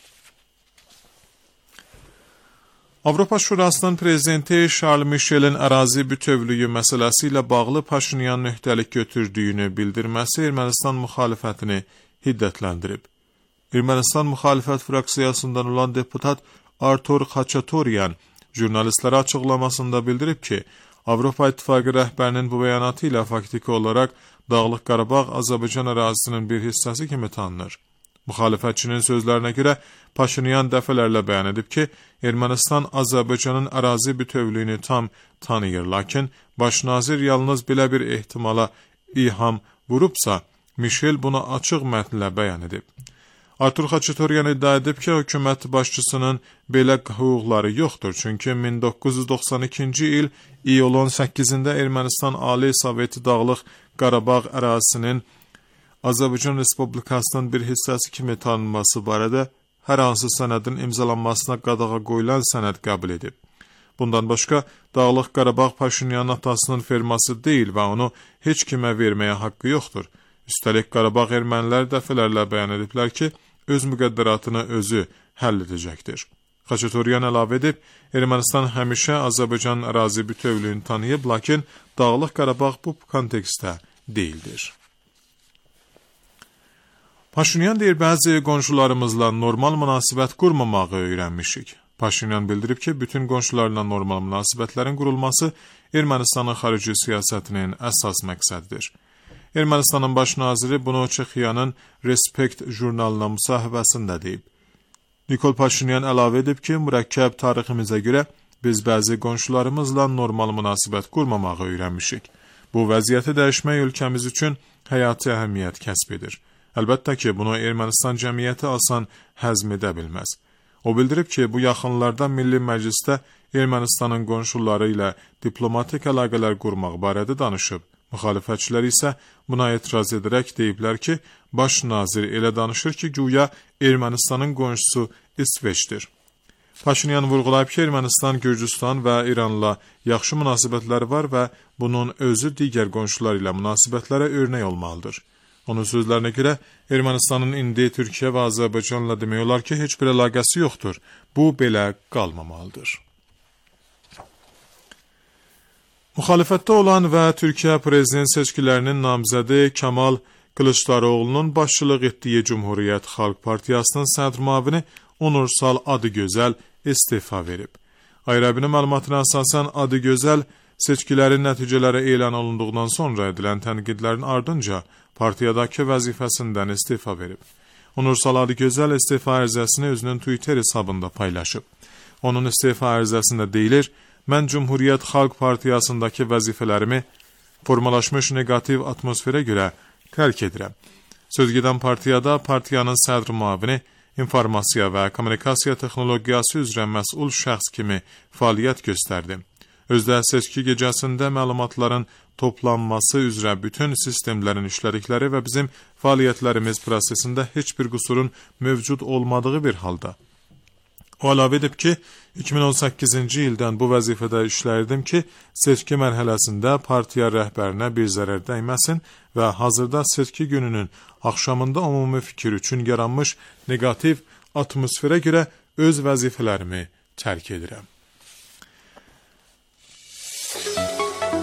Avropa Şurasının prezidenti Charles Michelin ərazi bütövlüyü məsələsi ilə bağlı Paşinyanın öhdəlik götürdüyünü bildirməsi Ermənistan müxalifətini hiddətləndirib. Ermənistan müxalifət fraksiyasından olan deputat Artur Xaçatoryan jurnalistlərə açıqlamasında bildirib ki, Avropa İttifaqı rəhbərinin bu bəyanatı ilə faktiki olaraq Dağlıq Qarabağ Azərbaycan ərazisinin bir hissəsi kimi tanınır. Müxalifətçinin sözlərinə görə Paşinyan dəfələrlə bəyan edib ki, Ermənistan Azərbaycanın ərazi bütövlüyünü tam tanıyır, lakin baş nazir yalnız belə bir ehtimala iham vurubsa, Michel bunu açıq mətnlə bəyan edib. Artur Xaçatoryan iddia edib ki, hökumət başçısının belə hüquqları yoxdur, çünki min doqquz yüz doxsan ikinci il iyulun səkkizində Ermənistan Ali Soveti Dağlıq Qarabağ ərazisinin Azərbaycan Respublikasının bir hissəsi kimi tanınması barədə hər hansı sənədin imzalanmasına qadağa qoyulan sənəd qəbul edib. Bundan başqa, Dağlıq Qarabağ Paşinyanın atasının ferması deyil və onu heç kimə verməyə haqqı yoxdur. Üstəlik, Qarabağ ermənilər dəfələrlə bəyan ediblər ki, öz müqəddəratını özü həll edəcəkdir. Xaçatoryan əlavə edib, Ermənistan həmişə Azərbaycan ərazi bütövlüyünü tanıyıb, lakin Dağlıq Qarabağ bu kontekstdə deyildir. Paşinyan deyir, bəzi qonşularımızla normal münasibət qurmamağı öyrənmişik. Paşinyan bildirib ki, bütün qonşularla normal münasibətlərin qurulması Ermənistanın xarici siyasətinin əsas məqsədidir. Ermənistanın baş naziri bunu Çexiyanın Respekt jurnalına müsahibəsində deyib. Nikol Paşinyan əlavə edib ki, mürəkkəb tariximizə görə biz bəzi qonşularımızla normal münasibət qurmamağı öyrənmişik. Bu vəziyyəti dəyişmək ölkəmiz üçün həyati əhəmiyyət kəsb edir. Əlbəttə ki, bunu Ermənistan cəmiyyəti asan həzm edə bilməz. O bildirib ki, bu yaxınlarda Milli Məclisdə Ermənistanın qonşuları ilə diplomatik əlaqələr qurmaq barədə danışıb. Müxalifətçilər isə buna etiraz edərək deyiblər ki, baş nazir elə danışır ki, güya Ermənistanın qonşusu İsveçdir. Paşinyan vurğulayıb ki, Ermənistan, Gürcüstan və İranla yaxşı münasibətləri var və bunun özü digər qonşular ilə münasibətlərə örnək olmalıdır. Onun sözlərinə görə, Ermənistanın indi Türkiyə və Azərbaycanla demək olar ki, heç bir əlaqəsi yoxdur. Bu, belə qalmamalıdır. Müxalifətdə olan və Türkiyə prezident seçkilərinin namizədi Kemal Kılıçdaroğlu'nun başçılıq etdiyi Cumhuriyyət Xalq Partiyasının sədr müavini Onursal Adıgözəl istifa verib. Ayrı-ayrı məlumatına əsasən Adıgözəl seçkilərin nəticələri elan olunduqdan sonra edilən tənqidlərin ardınca partiyadakı vəzifəsindən istifa verib. Onursal Adıgözəl istifa ərizəsini özünün Twitter hesabında paylaşıb. Onun istifa ərizəsində deyilir, mən Cumhuriyyət Xalq Partiyasındakı vəzifələrimi formalaşmış negativ atmosferə görə tərk edirəm. Sözgedən partiyada partiyanın sədr müavini, informasiya və kommunikasiya texnologiyası üzrə məsul şəxs kimi fəaliyyət göstərdi. Özdə seçki gecəsində məlumatların toplanması üzrə bütün sistemlərin işlədikləri və bizim fəaliyyətlərimiz prosesində heç bir qüsurun mövcud olmadığı bir halda. O əlavə edib ki, iki min on səkkizinci ildən bu vəzifədə işləyirdim ki, seçki mərhələsində partiya rəhbərinə bir zərər dəyməsin və hazırda seçki gününün axşamında ümumi fikir üçün yaranmış negativ atmosferə görə öz vəzifələrimi tərk edirəm.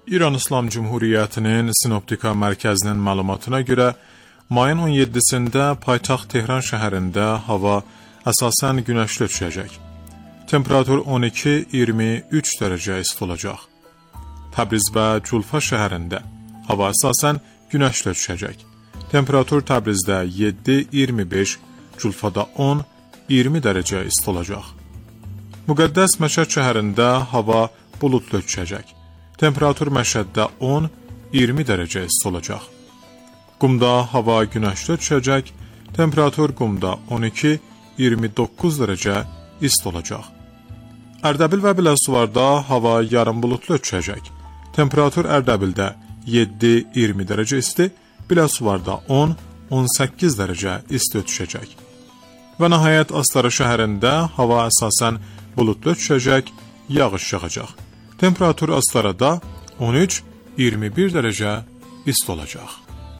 İran İslam Cumhuriyyətinin Sinoptika Mərkəzinin məlumatına görə, mayın on yeddisində paytaxt Tehran şəhərində hava əsasən günəşli düşəcək. Temperatur on iki iyirmi üç dərəcə isti olacaq. Təbriz və Culfa şəhərində hava əsasən günəşli düşəcək. Temperatur Təbrizdə yeddi iyirmi beş, Culfada on iyirmi dərəcə isti olacaq. Müqəddəs Məşəd şəhərində hava buludlu düşəcək. Temperatur Məşəddə on iyirmi dərəcə isti olacaq. Qumda hava günəşli düşəcək. Temperatur Qumda on iki iyirmi doqquz dərəcə isti olacaq. Ərdəbil və Biləsuvarda hava yarım buludlu düşəcək. Temperatur Ərdəbildə yeddi iyirmi dərəcə isti, Biləsuvarda on on səkkiz dərəcə isti düşəcək. Və nəhayət Astara şəhərində hava əsasən buludlu düşəcək, yağış yağacaq. Temperatur Astarada on üç iyirmi bir dərəcə isti olacaq.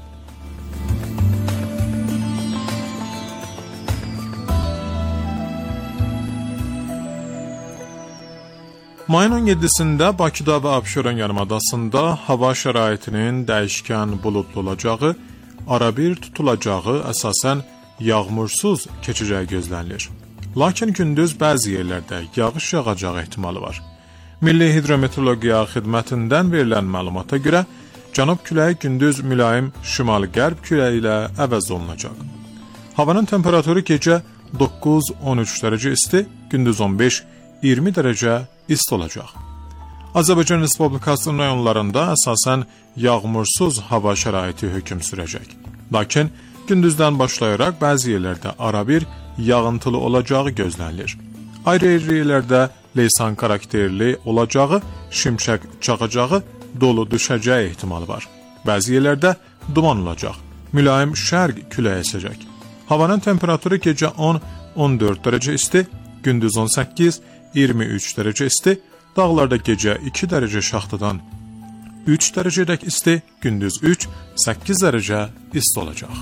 Mayın on yeddisində Bakıda və Abşeron yarımadasında hava şəraitinin dəyişkən buludlu olacağı, arabir tutulacağı, əsasən yağmursuz keçəcəyi gözlənilir. Lakin gündüz bəzi yerlərdə yağış yağacağı ehtimalı var. Milli Hidrometeorologiya Xidmətindən verilən məlumata görə, cənub küləyi gündüz mülayim şimal-qərb küləyi ilə əvəz olunacaq. Havanın temperaturu gecə doqquz on üç dərəcə isti, gündüz on beş iyirmi dərəcə isti olacaq. Azərbaycan Respublikasının rayonlarında əsasən yağmursuz hava şəraiti hökm sürəcək. Lakin gündüzdən başlayaraq bəzi yerlərdə arabir yağıntılı olacağı gözlənilir. Ayrı-ayrı yerlərdə leysan karakterli olacağı, şimşək çaxacağı, dolu düşəcəyi ehtimalı var. Bəzi yerlərdə duman olacaq, mülayim şərq küləyi əsəcək. Havanın temperaturu gecə on on dörd dərəcə isti, gündüz on səkkiz iyirmi üç dərəcə isti, dağlarda gecə iki dərəcə şaxtadan üç dərəcədək isti, gündüz üç səkkiz dərəcə isti olacaq.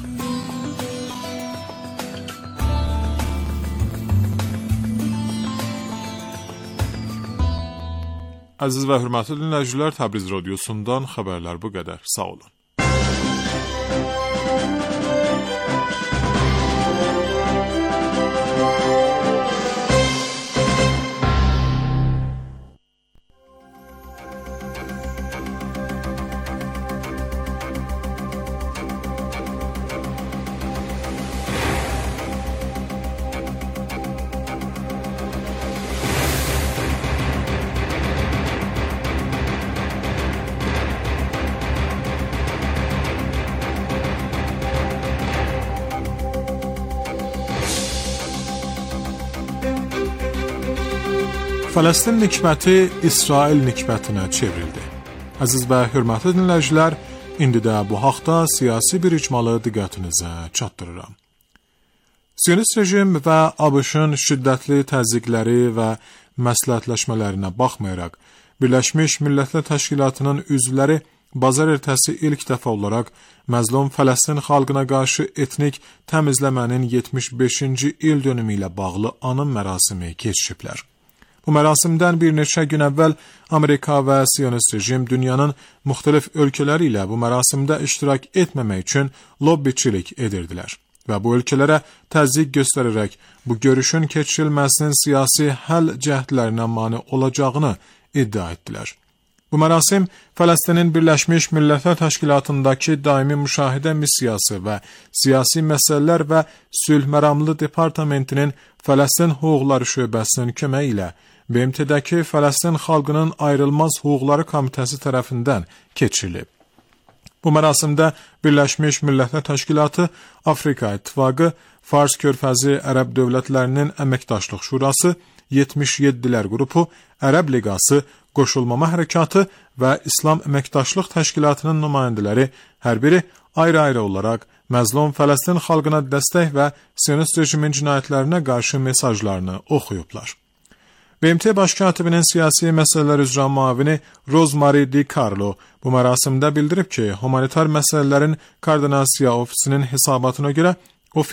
Əziz və hörmətli dinləyicilər, Təbriz radiosundan xəbərlər bu qədər. Sağ olun. Fələstin nikməti İsrail nikmətinə çevrildi. Əziz və hörmətli dinləyicilər, indi də bu haqda siyasi bir icmalı diqqətinizə çatdırıram. Siyonist rejim və ABŞ-ın şiddətli təzyiqləri və məsləhətləşmələrinə baxmayaraq, Birləşmiş Millətlər Təşkilatının üzvləri bazar ertəsi ilk dəfə olaraq məzlum Fələstin xalqına qarşı etnik təmizləmənin yetmiş beşinci il dönümü ilə bağlı anım mərasimi keçiriblər. Bu mərasimdən bir neçə gün əvvəl Amerika və Siyonist rejim dünyanın müxtəlif ölkələri ilə bu mərasimdə iştirak etməmək üçün lobbiçilik edirdilər və bu ölkələrə təzyiq göstərərək bu görüşün keçirilməsinin siyasi həll cəhdlərinə mane olacağını iddia etdilər. Bu mərasim Fələstinin Birləşmiş Millətlər Təşkilatındakı daimi müşahidə missiyası və siyasi məsələlər və sülh məramlı departamentinin Fələstin hüquqları şöbəsinin köməyi ilə B M T-dəki Fələstin xalqının ayrılmaz hüquqları komitəsi tərəfindən keçirilib. Bu mərasimdə Birləşmiş Millətlər Təşkilatı, Afrika İttifaqı, Fars Körfəzi Ərəb dövlətlərinin əməkdaşlıq şurası, yetmiş yeddilər qrupu, Ərəb Liqası, Qoşulmama Hərəkatı və İslam Əməkdaşlıq Təşkilatının nümayəndələri hər biri ayrı-ayrı olaraq məzlum Fələstin xalqına dəstək və Siyonist rejimin cinayətlərinə qarşı mesajlarını oxuyublar. B M T Baş katibinin siyasi məsələlər üzrə müavini Rosemary DiCarlo bu mərasimdə bildirib ki, humanitar məsələlərin koordinasiya ofisinin hesabatına görə ofis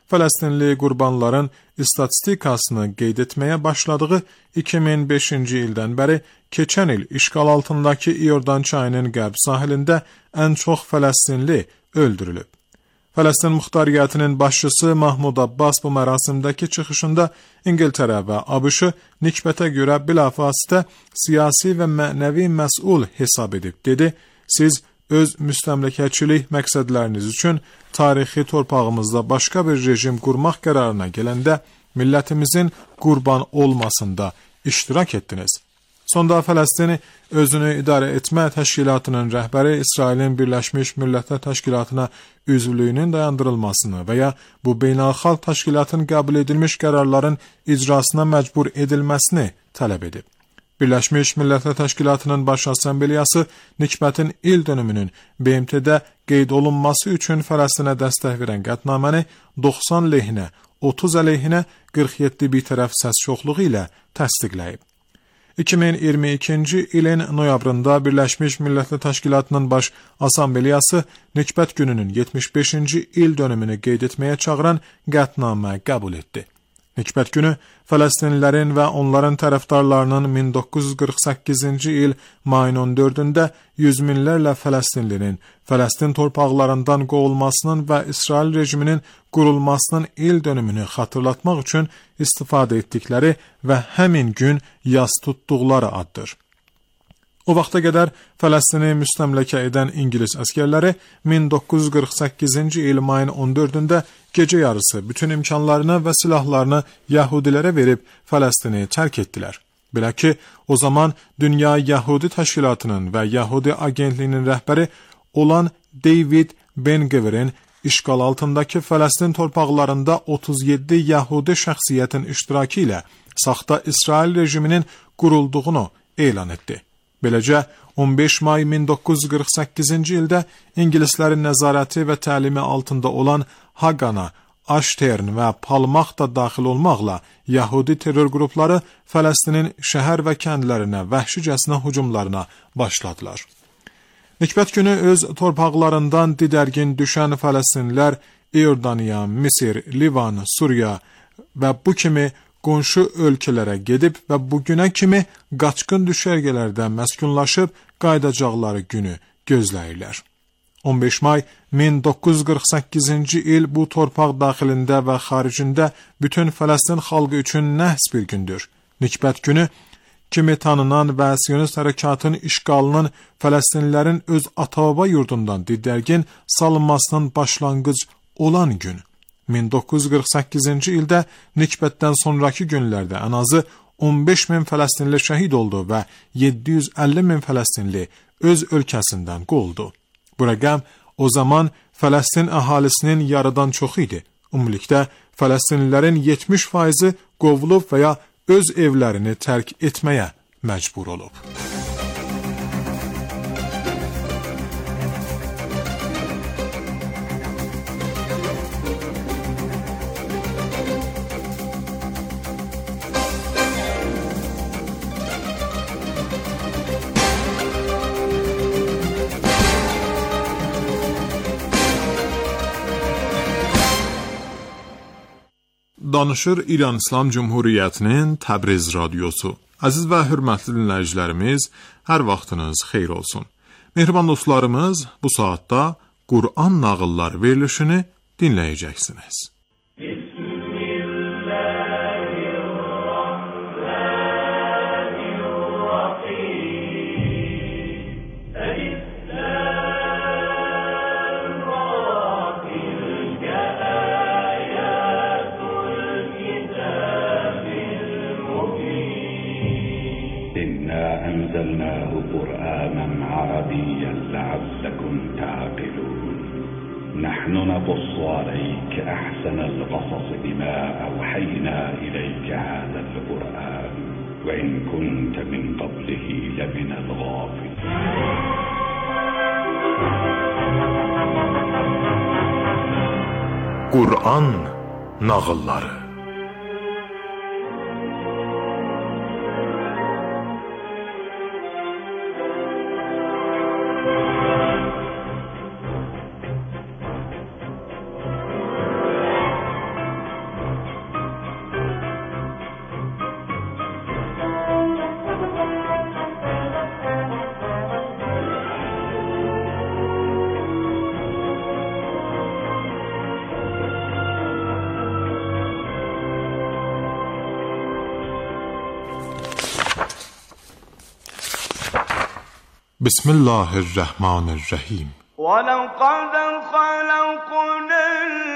Fələstinli qurbanların istatistikasını qeyd etməyə başladığı iki min beşinci ildən bəri keçən il işğal altındakı İordan çayının qərb sahilində ən çox Fələstinli öldürülüb. Fələstin Muxtariyyətinin başçısı Mahmud Abbas bu mərasimdəki çıxışında İngiltərə və ABŞ-ı nikbətə görə bilafasitə siyasi və mənəvi məsul hesab edib, dedi. Siz öz müstəmləkəçilik məqsədləriniz üçün tarixi torpağımızda başqa bir rejim qurmaq qərarına gələndə millətimizin qurban olmasında iştirak etdiniz. Sonda Fələstini özünü idarə etmə təşkilatının rəhbəri İsrailin Birləşmiş Millətlər Təşkilatına üzvlüyünün dayandırılmasını və ya bu beynəlxalq təşkilatın qəbul edilmiş qərarların icrasına məcbur edilməsini tələb edib. Birləşmiş Millətlər Təşkilatının Baş Assambleyası nikbətin il dönümünün B M T-də qeyd olunması üçün Fələstinə dəstək verən qətnaməni doxsan lehinə, otuz əleyhinə, qırx yeddi bitərəf səs çoxluğu ilə təsdiqləyib. iki min iyirmi ikinci ilin noyabrında Birləşmiş Millətlər Təşkilatının Baş Assambleyası nikbət gününün yetmiş beşinci il dönümünü qeyd etməyə çağıran qətnamə qəbul etdi. Nikbət günü Fələstinlilərin və onların tərəfdarlarının min doqquz yüz qırx səkkizinci il mayın on dördündə yüz minlərlə Fələstinlinin Fələstin torpaqlarından qovulmasının və İsrail rejiminin qurulmasının il dönümünü xatırlatmaq üçün istifadə etdikləri və həmin gün yas tutduqları addır. O vaxta qədər Fələstini müstəmləkə edən İngilis əskərləri min doqquz yüz qırx səkkizinci il mayın on dördündə gecə yarısı bütün imkanlarını və silahlarını Yahudilərə verib Fələstini tərk etdilər. Belə ki, o zaman Dünya Yahudi Təşkilatının və Yahudi Agentliyinin rəhbəri olan David Ben-Gvir'in işğal altındakı Fələstin torpaqlarında otuz yeddi Yahudi şəxsiyyətin iştirakı ilə saxta İsrail rejiminin qurulduğunu elan etdi. Beləcə, on beş may min doqquz yüz qırx səkkizinci ildə İngilislərin nəzarəti və təlimi altında olan Hagana, Aştern və Palmaq da daxil olmaqla Yahudi terror qrupları Fələstinin şəhər və kəndlərinə vəhşicəsinə hücumlarına başladılar. Nikbət günü öz torpaqlarından didərgin düşən Fələstinlilər İordaniya, Misir, Livan, Suriya və bu kimi qonşu ölkələrə gedib və bugünə kimi qaçqın düşərgələrdə məskunlaşıb qaydacaqları günü gözləyirlər. on beş may min doqquz yüz qırx səkkizinci il bu torpaq daxilində və xaricində bütün Fələstin xalqı üçün nəhs bir gündür. Nikbət günü kimi tanınan və Siyonist hərəkatın işğalının Fələstinlilərin öz ata-baba yurdundan didərgin salınmasının başlanğıc olan gün. min doqquz yüz qırx səkkizinci ildə nikbətdən sonraki günlərdə ən azı on beş min Fələstinli şəhid oldu və yeddi yüz əlli min Fələstinli öz ölkəsindən qovuldu. Bu rəqəm o zaman Fələstin əhalisinin yarıdan çoxu idi. Ümumilikdə Fələstinlilərin yetmiş faizi qovulub və ya öz evlərini tərk etməyə məcbur olub. Danışır İran İslam Cumhuriyyətinin Təbriz radiosu. Əziz və hörmətli dinləyicilərimiz, hər vaxtınız xeyir olsun. Mehriban dostlarımız, bu saatda Qur'an nağılları verilişini dinləyəcəksiniz. أنزلناه قرآنا عربيا لعلكم تعقلون نحن نقص عليك أحسن القصص بما أوحينا إليك هذا القرآن وإن كنت من قبله لمن الغافلين Qur'an nağılları. بسم الله الرحمن الرحیم. ولقد خلقنا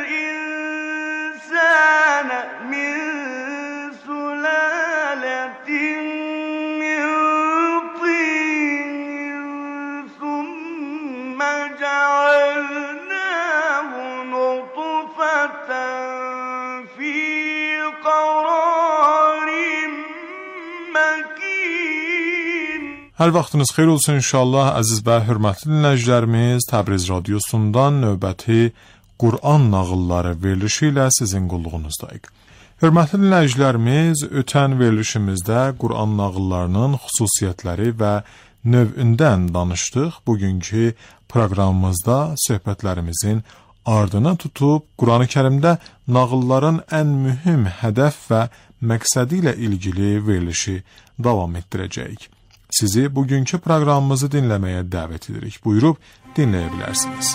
الإنسان من سلالة من طين ثم جعلناه نطفة في قرار مكين. Hər vaxtınız xeyir olsun inşallah əziz və hörmətli dinləyicilərimiz. Təbriz radiosundan növbəti Quran nağılları verilişi ilə sizin qulluğunuzdayıq. Hörmətli dinləyicilərimiz, ötən verilişimizdə Quran nağıllarının xüsusiyyətləri və növündən danışdıq. Bugünkü proqramımızda söhbətlərimizin ardını tutub Qurani-Kərimdə nağılların ən mühüm hədəf və məqsədi ilə ilgili verilişi davam etdirəcəyik. Sizi bugünkü proqramımızı dinləməyə dəvət edirik. Buyurub dinləyə bilərsiniz.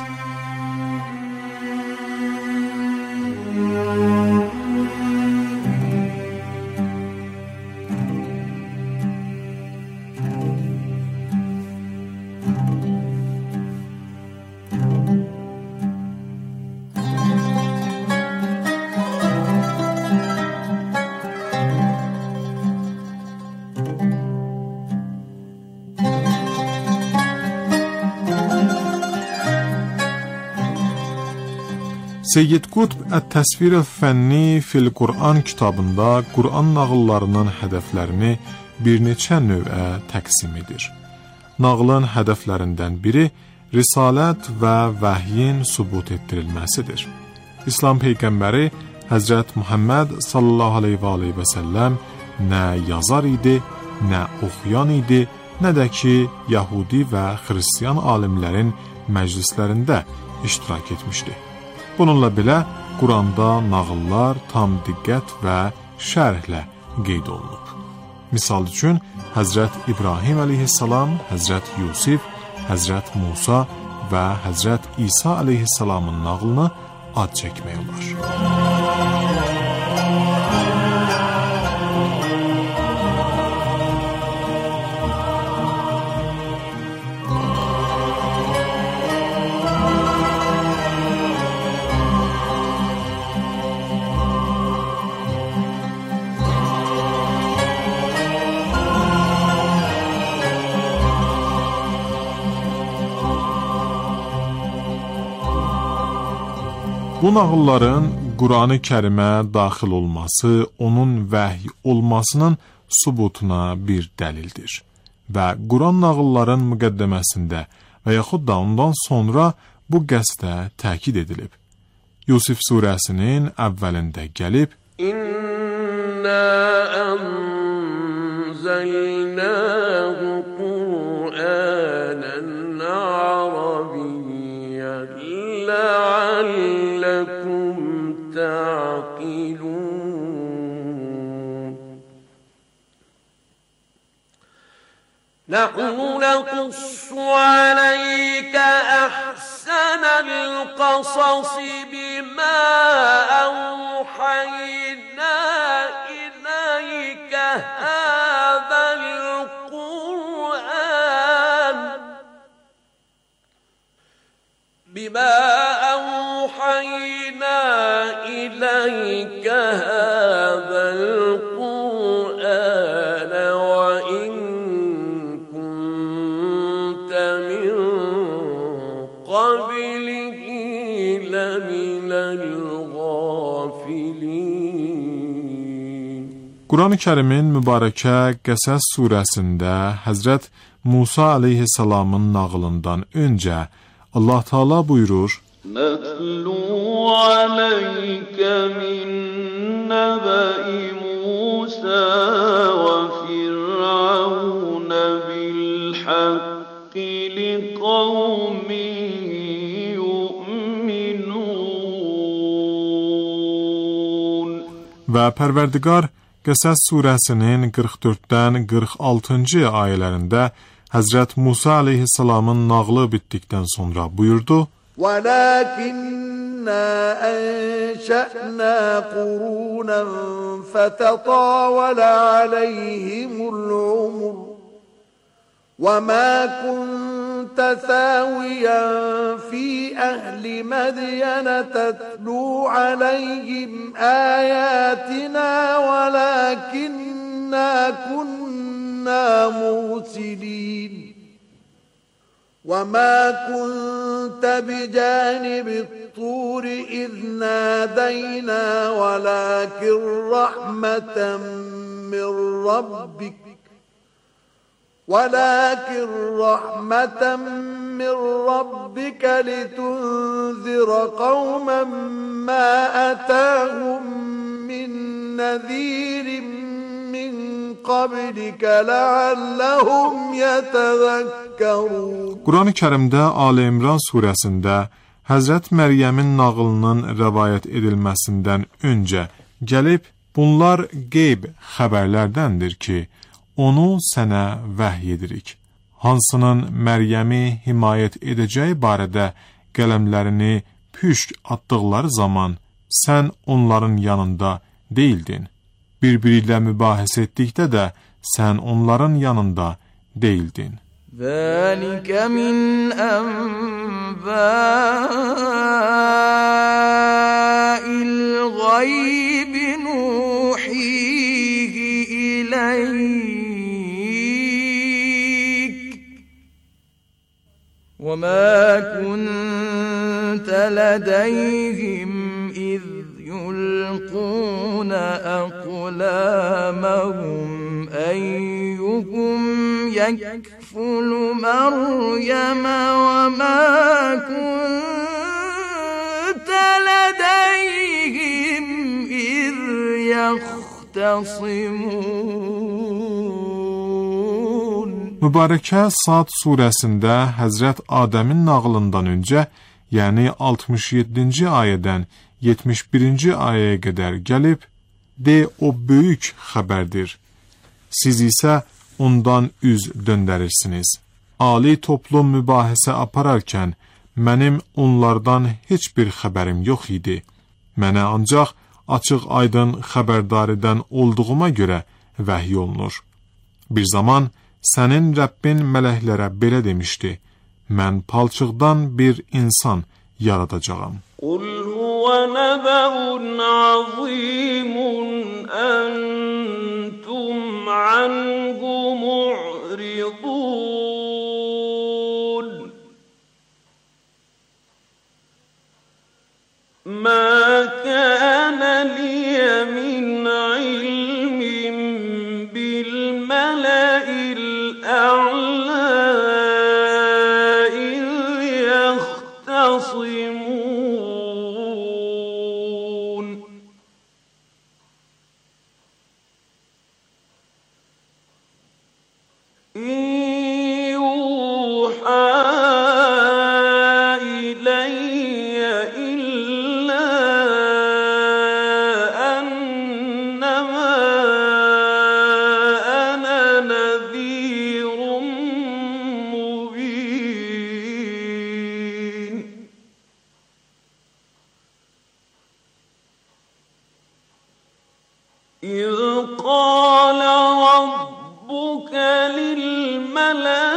Seyyid Qutb Ət-Təsvir Fənni fil Quran kitabında Quran nağıllarının hədəflərini bir neçə növə təqsim edir. Nağılın hədəflərindən biri risalət və vəhyin sübut etdirilməsidir. İslam Peyğəmbəri Həzrət Muhammed sallallahu aleyhi və səlləm nə yazar idi, nə oxuyan idi, nə də ki, Yahudi və Xristiyan alimlərin məclislərində iştirak etmişdi. Bununla belə, Quranda nağıllar tam diqqət və şərhlə qeyd olunub. Misal üçün, Həzrət İbrahim əleyhissalam, Həzrət Yusif, Həzrət Musa və Həzrət İsa əleyhissalamın nağılını ad çəkmək olar. Bu nağılların Qurani-Kərimə daxil olması, onun vəhy olmasının sübutuna bir dəlildir. Və Quran nağılların müqəddəməsində və yaxud da ondan sonra bu qəsdə təkid edilib. Yusif surəsinin əvvəlində gəlib İnna anzalnahu Qur'anan Arabiyyan la'allakum ta'qilun. Nahnu naqussu alayka ahsanal qasasi bima awhayna ilayka hadhal Qur'an bima awhayna ilayka hadhal Qur'an wa in kunta min qablihi laminal ghafilin. Qurani-Kərimin mübarəkə Qəsəs surəsində Həzrət Musa əleyhissalamın nağılından öncə Allah Teala buyurur: Nətlu aləykə min nəbəi Musa və Fir'aunə bil-haqqi liqavmin yu'minun. Və Pərverdigar Qəsəs surəsinin qırx dörddən qırx altıncı ayələrində Həzrət Musa əleyhissalamın nağlı bitdikdən sonra buyurdu: وَلَكِنَّا أَنشَأْنَا قُرُونًا فَتَطَاوَلَ عَلَيْهِمُ الْعُمُرُ وما كنت ثاويا في أهل مدين تتلو عليهم آياتنا ولكننا كنا مرسلين وما كنت بجانب الطور إذ نادينا ولكن رحمة من ربك ولكن رحمة من ربك لتنذر قوما ما أتاهم من نذير من قبلك لعلهم يتذكرون. Quran-ı Kərimdə Ali İmran surəsində Həzrət Məryəmin nağılının rəvayət edilməsindən öncə gəlib, bunlar qeyb xəbərlərdəndir ki, onu sənə vəhy edirik. Hansının Məryəmi himayət edəcəyi barədə qələmlərini püşk atdıqları zaman sən onların yanında deyildin. Bir-biri ilə mübahisə etdikdə də sən onların yanında deyildin. Zəlikə min ənbə'il gaybi nuhihi iləyk və mə kuntə lədəyhim iz yulquna aqlamahum əyyuhum yekfulu Məryəmə və mə kuntə lədəyhim iz yəxtəsimun. Mübarəkə Sad surəsində Həzrət Adəmin nağılından öncə, yəni altmış yeddinci ayədən yetmiş birinci ayəyə qədər gəlib, de o böyük xəbərdir. Siz isə ondan üz döndərirsiniz. Ali toplum mübahisə apararkən mənim onlardan heç bir xəbərim yox idi. Mənə ancaq açıq aydın xəbərdar edən olduğuma görə vəhy olunur. Bir zaman sənin Rəbbin mələklərə belə demişdi: mən palçıqdan bir insan yaradacağam. Qul huve nebe'un azimun entum anhu mu'ridun. Ma kana liye min ilmin bil mela'il a'la iz yahtasimun. إذ قال ربك للملائكة